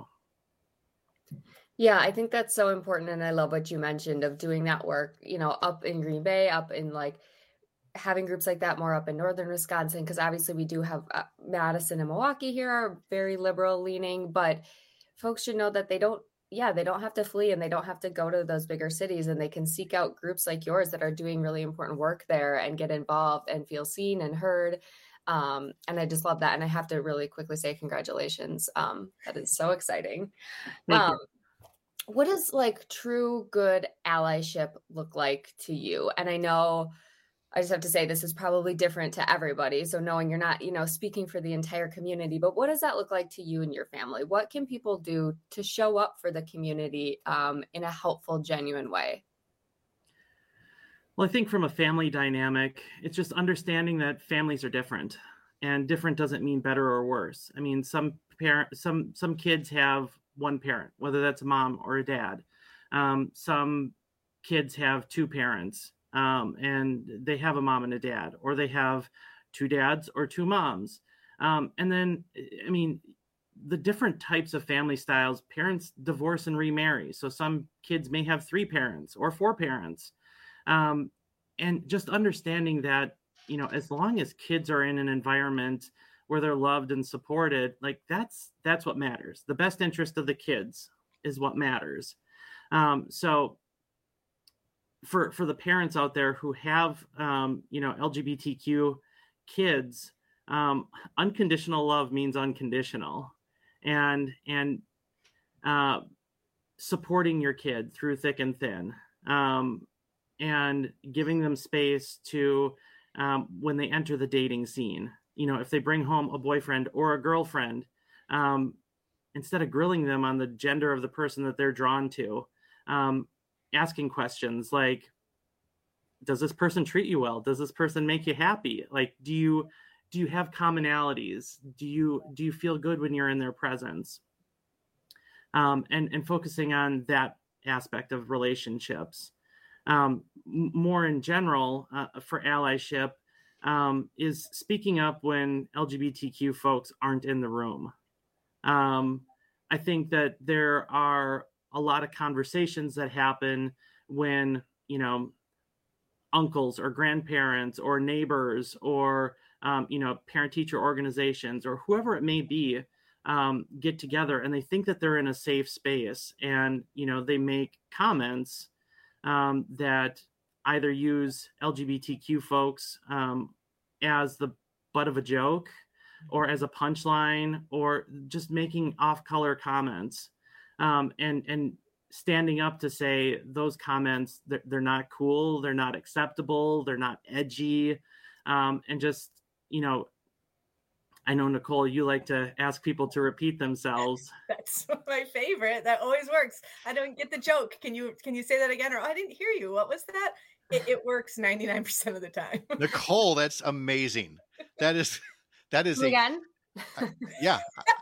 [SPEAKER 9] Yeah, I think that's so important. And I love what you mentioned of doing that work, you know, up in Green Bay, up in like having groups like that more up in northern Wisconsin, because obviously we do have uh, Madison and Milwaukee here are very liberal leaning, but folks should know that they don't, yeah, they don't have to flee, and they don't have to go to those bigger cities, and they can seek out groups like yours that are doing really important work there and get involved and feel seen and heard. Um, and I just love that. And I have to really quickly say congratulations. Um, that is so exciting. Um, what does like true good allyship look like to you? And I know, I just have to say this is probably different to everybody. So knowing you're not, you know, speaking for the entire community, but what does that look like to you and your family? What can people do to show up for the community um, in a helpful, genuine way?
[SPEAKER 10] Well, I think from a family dynamic, it's just understanding that families are different, and different doesn't mean better or worse. I mean, some parent, some some kids have one parent, whether that's a mom or a dad. Um, some kids have two parents, um, and they have a mom and a dad, or they have two dads or two moms. Um, and then, I mean, the different types of family styles, parents divorce and remarry. So some kids may have three parents or four parents. Um, and just understanding that, you know, as long as kids are in an environment where they're loved and supported, like that's, that's what matters. The best interest of the kids is what matters. Um, so for, for the parents out there who have, um, you know, L G B T Q kids, um, unconditional love means unconditional, and, and, uh, supporting your kid through thick and thin. Um, and giving them space to, um, when they enter the dating scene, you know, if they bring home a boyfriend or a girlfriend, um, instead of grilling them on the gender of the person that they're drawn to, um, asking questions like, does this person treat you well? Does this person make you happy? Like, do you, do you have commonalities? Do you, do you feel good when you're in their presence? Um, and, and focusing on that aspect of relationships. Um, more in general, uh, for allyship, um, is speaking up when L G B T Q folks aren't in the room. Um, I think that there are a lot of conversations that happen when, you know, uncles or grandparents or neighbors or, um, you know, parent-teacher organizations or whoever it may be, um, get together and they think that they're in a safe space, and, you know, they make comments Um, that either use L G B T Q folks um, as the butt of a joke or as a punchline, or just making off-color comments, um, and and standing up to say those comments, they're, they're not cool, they're not acceptable, they're not edgy, um, and just, you know, I know, Nicole, you like to ask people to repeat themselves.
[SPEAKER 2] That's my favorite. That always works. I don't get the joke. Can you can you say that again? Or, oh, I didn't hear you. What was that? It, it works ninety-nine percent of the time.
[SPEAKER 18] Nicole, that's amazing. That is, that is a,
[SPEAKER 9] again.
[SPEAKER 18] I, yeah.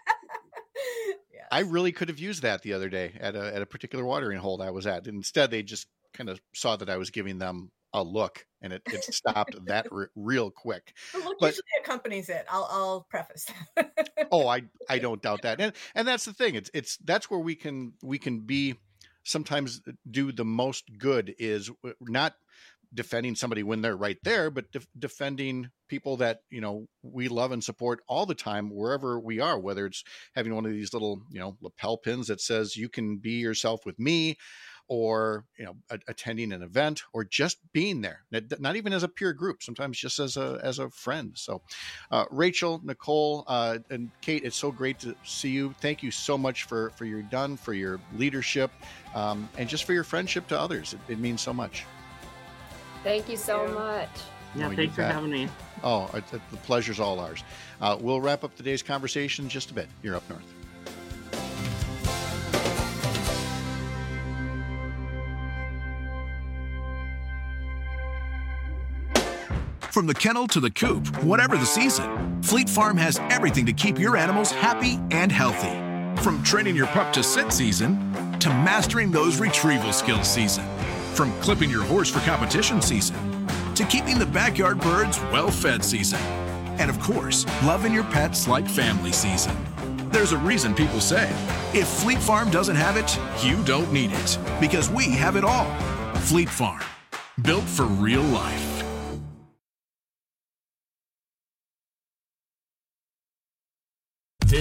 [SPEAKER 18] yes. I really could have used that the other day at a at a particular watering hole I was at. Instead, they just kind of saw that I was giving them a look, and it, it stopped that re- real quick.
[SPEAKER 2] The look
[SPEAKER 18] but,
[SPEAKER 2] usually accompanies it. I'll I'll preface that.
[SPEAKER 18] oh, I I don't doubt that, and and that's the thing. It's it's that's where we can we can be sometimes do the most good, is not defending somebody when they're right there, but de- defending people that, you know, we love and support all the time, wherever we are, whether it's having one of these little, you know, lapel pins that says you can be yourself with me, or, you know, a- attending an event, or just being there, not even as a peer group, sometimes just as a, as a friend. So, uh, Rachel, Nicole, uh, and Kate, it's so great to see you. Thank you so much for, for your done, for your leadership, um, and just for your friendship to others. It, it means so much.
[SPEAKER 9] Thank you so much.
[SPEAKER 10] Yeah,
[SPEAKER 18] Oh, you
[SPEAKER 10] thanks for
[SPEAKER 18] bet.
[SPEAKER 10] having me.
[SPEAKER 18] Oh, it, it, the pleasure's all ours. Uh, we'll wrap up today's conversation in just a bit. You're up north.
[SPEAKER 4] From the kennel to the coop, whatever the season, Fleet Farm has everything to keep your animals happy and healthy. From training your pup to sit season, to mastering those retrieval skills season. From clipping your horse for competition season, to keeping the backyard birds well-fed season. And of course, loving your pets like family season. There's a reason people say, if Fleet Farm doesn't have it, you don't need it. Because we have it all. Fleet Farm, built for real life.
[SPEAKER 5] This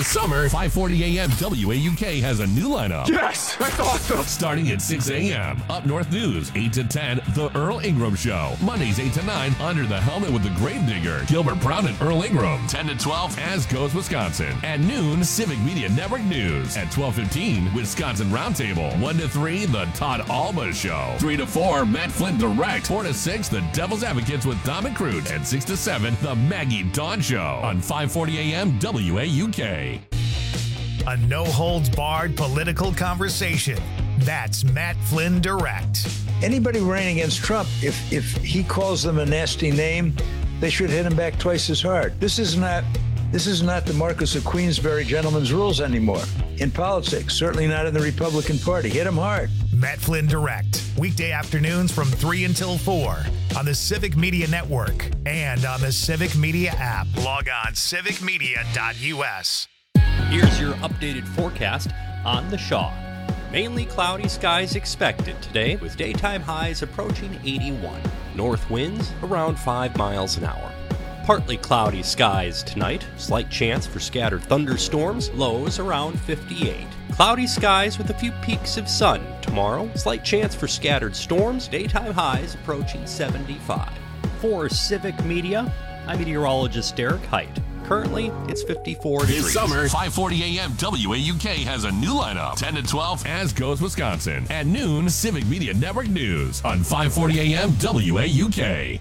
[SPEAKER 15] This summer, five forty a.m. W A U K has a new lineup.
[SPEAKER 7] Yes, that's awesome.
[SPEAKER 15] Starting at six a.m. Up North News, eight to ten, The Earl Ingram Show. Mondays, eight to nine, Under the Helmet with the Gravedigger. Gilbert Brown and Earl Ingram. ten to twelve, As Goes Wisconsin. At noon, Civic Media Network News. At twelve fifteen, Wisconsin Roundtable. one to three, The Todd Alba Show. three to four, Matt Flynn Direct. four to six, The Devil's Advocates with Dom and Crute. And six to seven, The Maggie Dawn Show. On five forty a.m. W A U K.
[SPEAKER 1] A no-holds-barred political conversation. That's Matt Flynn Direct.
[SPEAKER 25] Anybody running against Trump, if if he calls them a nasty name, they should hit him back twice as hard. This is not this is not the Marquis of Queensberry gentleman's rules anymore in politics. Certainly not in the Republican Party. Hit him hard.
[SPEAKER 1] Matt Flynn Direct. Weekday afternoons from three until four on the Civic Media Network and on the Civic Media app. Log on civic media dot u s.
[SPEAKER 3] Here's your updated forecast on the Shaw. Mainly cloudy skies expected today with daytime highs approaching eighty-one. North winds around five miles an hour. Partly cloudy skies tonight. Slight chance for scattered thunderstorms. Lows around fifty-eight. Cloudy skies with a few peaks of sun tomorrow. Slight chance for scattered storms. Daytime highs approaching seventy-five. For Civic Media, I'm meteorologist Derek Height. Currently, it's fifty-four degrees.
[SPEAKER 15] This summer, five forty a.m. W A U K has a new lineup. ten to twelve, As Goes Wisconsin. At noon, Civic Media Network News on five forty a.m. W A U K.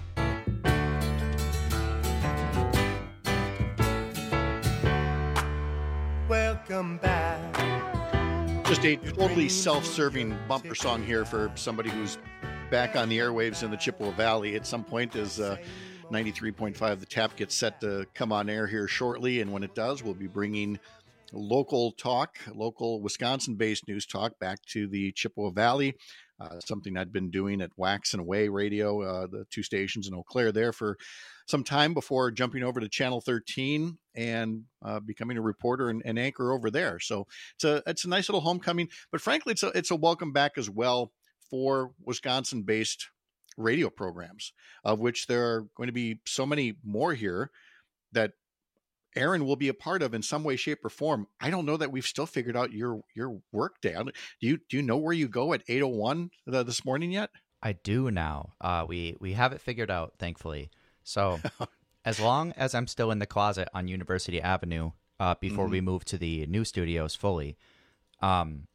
[SPEAKER 17] Welcome back.
[SPEAKER 18] Just a totally self-serving bumper song here for somebody who's back on the airwaves in the Chippewa Valley at some point as uh, ninety-three point five The Tap gets set to come on air here shortly. And when it does, we'll be bringing local talk, local Wisconsin-based news talk back to the Chippewa Valley, uh, something I'd been doing at Wax and Away Radio, uh, the two stations in Eau Claire there for some time before jumping over to Channel thirteen and uh, becoming a reporter and, and anchor over there. So it's a it's a nice little homecoming, but frankly, it's a it's a welcome back as well for Wisconsin-based radio programs, of which there are going to be so many more here that Aaron will be a part of in some way, shape, or form. I don't know that we've still figured out your your work day. Do you do you know where you go at eight oh one this morning yet?
[SPEAKER 5] I do now. Uh, we we have it figured out, thankfully. So as long as I'm still in the closet on University Avenue uh, before mm-hmm. we move to the new studios fully, um,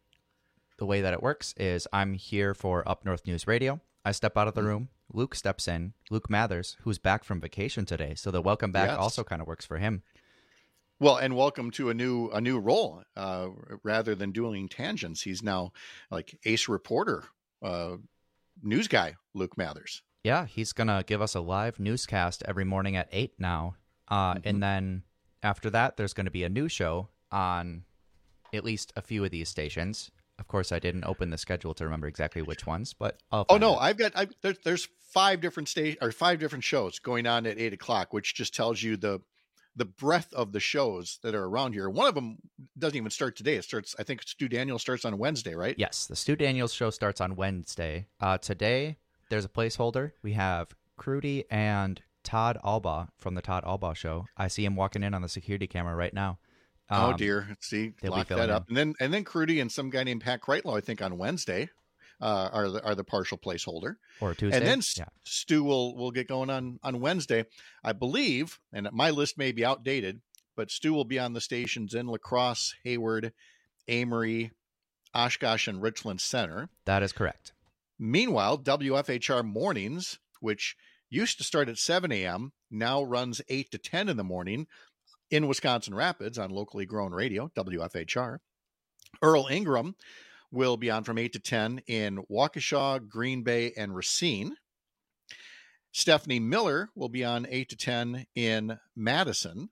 [SPEAKER 5] the way that it works is I'm here for Up North News Radio. I step out of the room. Luke steps in. Luke Mathers, who's back from vacation today. So the welcome back yes. also kind of works for him.
[SPEAKER 18] Well, and welcome to a new a new role. Uh, rather than dueling tangents, he's now like ace reporter, uh, news guy, Luke Mathers.
[SPEAKER 5] Yeah, he's going to give us a live newscast every morning at eight now. Uh, mm-hmm. And then after that, there's going to be a new show on at least a few of these stations. Of course, I didn't open the schedule to remember exactly which ones, but I'll
[SPEAKER 18] oh no,
[SPEAKER 5] it.
[SPEAKER 18] I've got I've, there, there's five different sta- or five different shows going on at eight o'clock, which just tells you the the breadth of the shows that are around here. One of them doesn't even start today. It starts, I think, Stu Daniels starts on Wednesday, right?
[SPEAKER 5] Yes, the Stu Daniels show starts on Wednesday. Uh, today, there's a placeholder. We have Crudy and Todd Alba from the Todd Alba Show. I see him walking in on the security camera right now.
[SPEAKER 18] Um, oh dear! See, lock that up, in. and then and then Crudy and some guy named Pat Kreitlow, I think, on Wednesday, uh, are the are the partial placeholder,
[SPEAKER 5] or Tuesday,
[SPEAKER 18] and then
[SPEAKER 5] yeah.
[SPEAKER 18] Stu will will get going on on Wednesday, I believe, and my list may be outdated, but Stu will be on the stations in La Crosse, Hayward, Amory, Oshkosh, and Richland Center.
[SPEAKER 5] That is correct.
[SPEAKER 18] Meanwhile, W F H R Mornings, which used to start at seven a.m., now runs eight to ten in the morning. In Wisconsin Rapids on locally grown radio, W F H R. Earl Ingram will be on from eight to ten in Waukesha, Green Bay, and Racine. Stephanie Miller will be on eight to ten in Madison.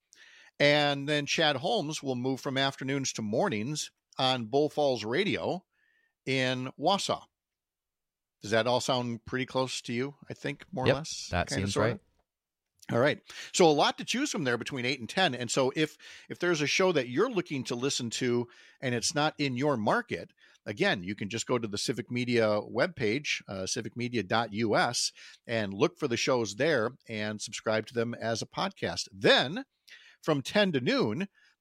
[SPEAKER 18] And then Chad Holmes will move from afternoons to mornings on Bull Falls Radio in Wausau. Does that all sound pretty close to you, I think, more
[SPEAKER 5] yep,
[SPEAKER 18] or less?
[SPEAKER 5] That
[SPEAKER 18] Kinda,
[SPEAKER 5] seems
[SPEAKER 18] sorta?
[SPEAKER 5] right.
[SPEAKER 18] All right. So a lot to choose from there between eight and ten. And so if if there's a show that you're looking to listen to and it's not in your market, again, you can just go to the Civic Media webpage, uh, civic media dot u s, and look for the shows there and subscribe to them as a podcast. Then from ten to noon,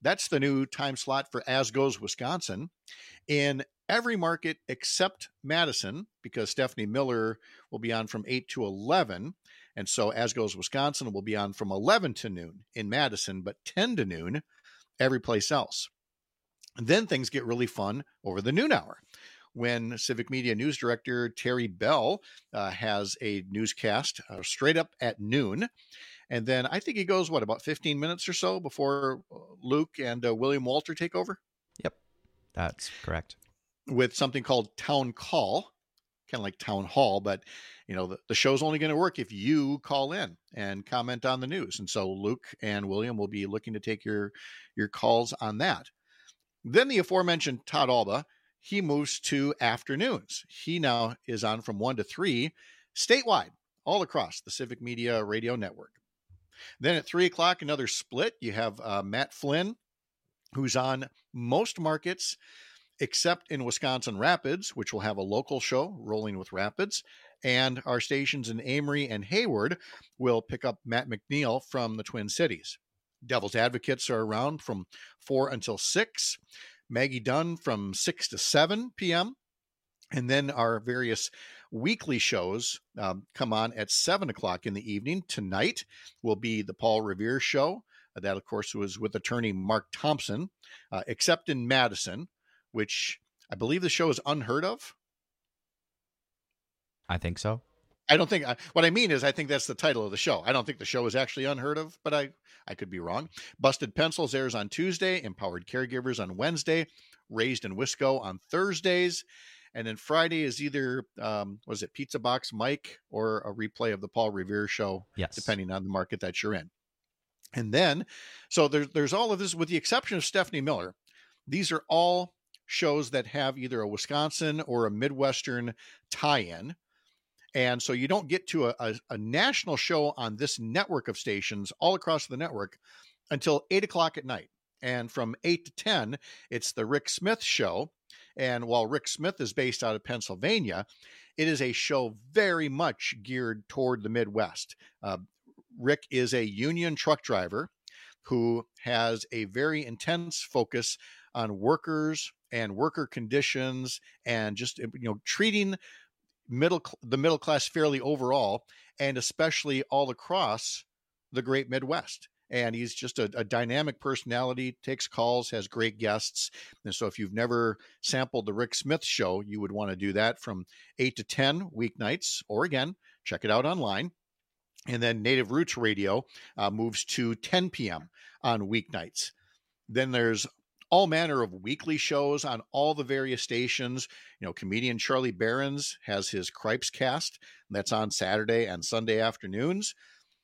[SPEAKER 18] That's the new time slot for As Goes Wisconsin in every market except Madison, because Stephanie Miller will be on from eight to eleven. And so As Goes Wisconsin will be on from eleven to noon in Madison, but ten to noon every place else. And then things get really fun over the noon hour, when Civic Media News Director Terry Bell uh, has a newscast uh, straight up at noon. And then I think he goes, what, about fifteen minutes or so before Luke and uh, William Walter take over?
[SPEAKER 5] Yep, that's correct.
[SPEAKER 18] With something called Town Call, kind of like Town Hall, but, you know, the, the show's only going to work if you call in and comment on the news. And so Luke and William will be looking to take your, your calls on that. Then the aforementioned Todd Alba, he moves to afternoons. He now is on from one to three statewide, all across the Civic Media Radio Network. Then at three o'clock, another split. You have uh, Matt Flynn, who's on most markets except in Wisconsin Rapids, which will have a local show, Rolling with Rapids. And our stations in Amory and Hayward will pick up Matt McNeil from the Twin Cities. Devil's Advocates are around from four until six. Maggie Dunn from six to seven p.m. And then our various weekly shows um, come on at seven o'clock in the evening. Tonight will be the Paul Revere Show. That, of course, was with attorney Mark Thompson, uh, except in Madison, which I believe the show is unheard of.
[SPEAKER 5] I think so.
[SPEAKER 18] I don't think, what I mean is I think that's the title of the show. I don't think the show is actually unheard of, but I, I could be wrong. Busted Pencils airs on Tuesday, Empowered Caregivers on Wednesday, Raised in Wisco on Thursdays. And then Friday is either, um, was it Pizza Box Mike or a replay of the Paul Revere Show,
[SPEAKER 5] yes,
[SPEAKER 18] depending on the market that you're in. And then, so there's, there's all of this, with the exception of Stephanie Miller. These are all shows that have either a Wisconsin or a Midwestern tie-in. And so you don't get to a, a, a national show on this network of stations all across the network until eight o'clock at night. And from eight to ten, it's the Rick Smith Show. And while Rick Smith is based out of Pennsylvania, it is a show very much geared toward the Midwest. Uh, Rick is a union truck driver who has a very intense focus on workers and worker conditions and just, you know, treating middle the middle class fairly overall, and especially all across the great Midwest. And he's just a, a dynamic personality, takes calls, has great guests. And so if you've never sampled the Rick Smith Show, you would want to do that from eight to ten weeknights, or again, check it out online. And then Native Roots Radio uh, moves to ten p.m. on weeknights. Then there's all manner of weekly shows on all the various stations. You know, comedian Charlie Behrens has his Cripes Cast, and that's on Saturday and Sunday afternoons.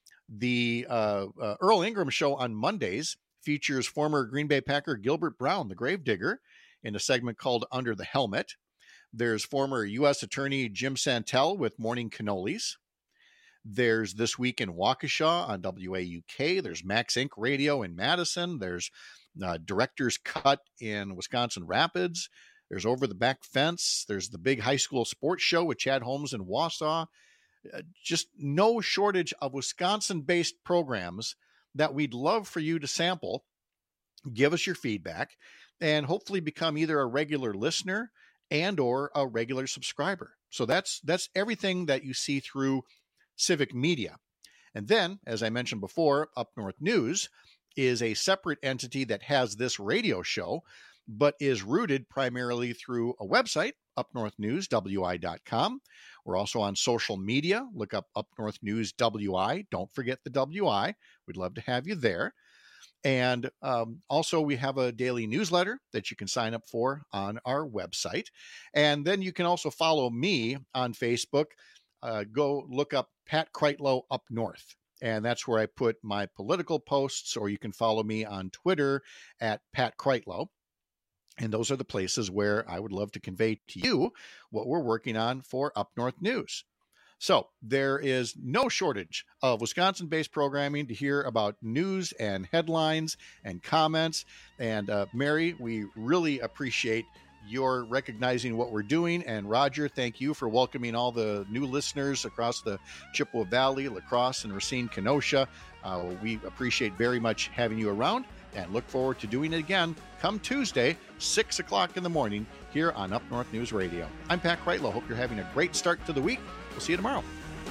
[SPEAKER 18] The uh, uh, Earl Ingram Show on Mondays features former Green Bay Packer Gilbert Brown, the Gravedigger, in a segment called Under the Helmet. There's former U S Attorney Jim Santel with Morning Cannolis. There's This Week in Waukesha on W A U K. There's Max Inc Radio in Madison. There's uh, Director's Cut in Wisconsin Rapids. There's Over the Back Fence. There's the Big High School Sports Show with Chad Holmes in Wausau. Uh, just no shortage of Wisconsin-based programs that we'd love for you to sample. Give us your feedback and hopefully become either a regular listener and or a regular subscriber. So that's that's everything that you see through Civic Media. And then, as I mentioned before, Up North News is a separate entity that has this radio show, but is rooted primarily through a website, up north news w i dot com. We're also on social media. Look up Up North News W I. Don't forget the W I. We'd love to have you there. And um, also, we have a daily newsletter that you can sign up for on our website. And then you can also follow me on Facebook. Uh, go look up Pat Kreitlow Up North. And that's where I put my political posts, or you can follow me on Twitter at Pat Kreitlow. And those are the places where I would love to convey to you what we're working on for Up North News. So there is no shortage of Wisconsin-based programming to hear about news and headlines and comments. And uh, Mary, we really appreciate your recognizing what we're doing. And Roger, thank you for welcoming all the new listeners across the Chippewa Valley, La Crosse, and Racine, Kenosha. Uh, we appreciate very much having you around. and look forward to doing it again come Tuesday, six o'clock in the morning here on Up North News Radio. I'm Pat Kreitlow. Hope you're having a great start to the week. We'll see you tomorrow.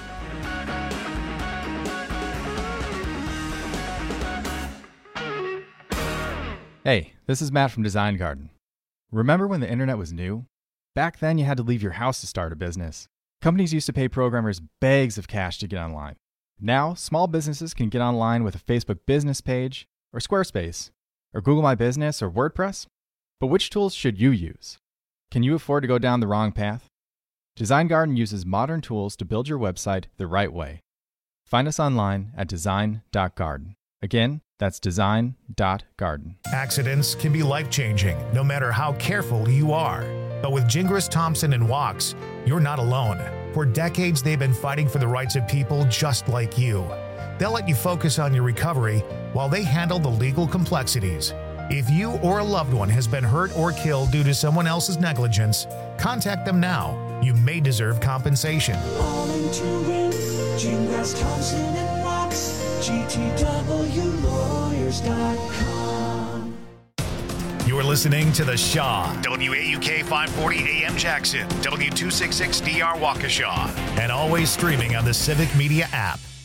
[SPEAKER 6] Hey, this is Matt from Design Garden. Remember when the internet was new? Back then, you had to leave your house to start a business. Companies used to pay programmers bags of cash to get online. Now, small businesses can get online with a Facebook business page, or Squarespace, or Google My Business, or WordPress. But which tools should you use? Can you afford to go down the wrong path? Design Garden uses modern tools to build your website the right way. Find us online at design dot garden. Again, that's design dot garden.
[SPEAKER 1] Accidents can be life-changing, no matter how careful you are. But with Gingras, Thompson, and Walks, you're not alone. For decades, they've been fighting for the rights of people just like you. They'll let you focus on your recovery while they handle the legal complexities. If you or a loved one has been hurt or killed due to someone else's negligence, contact them now. You may deserve compensation.
[SPEAKER 29] All in to win. Gingras, Thompson, and Walks. G T W lawyers dot com.
[SPEAKER 1] You're listening to The Shaw, W A U K five forty A M Jackson, W two sixty-six D R Waukesha, and always streaming on the Civic Media app.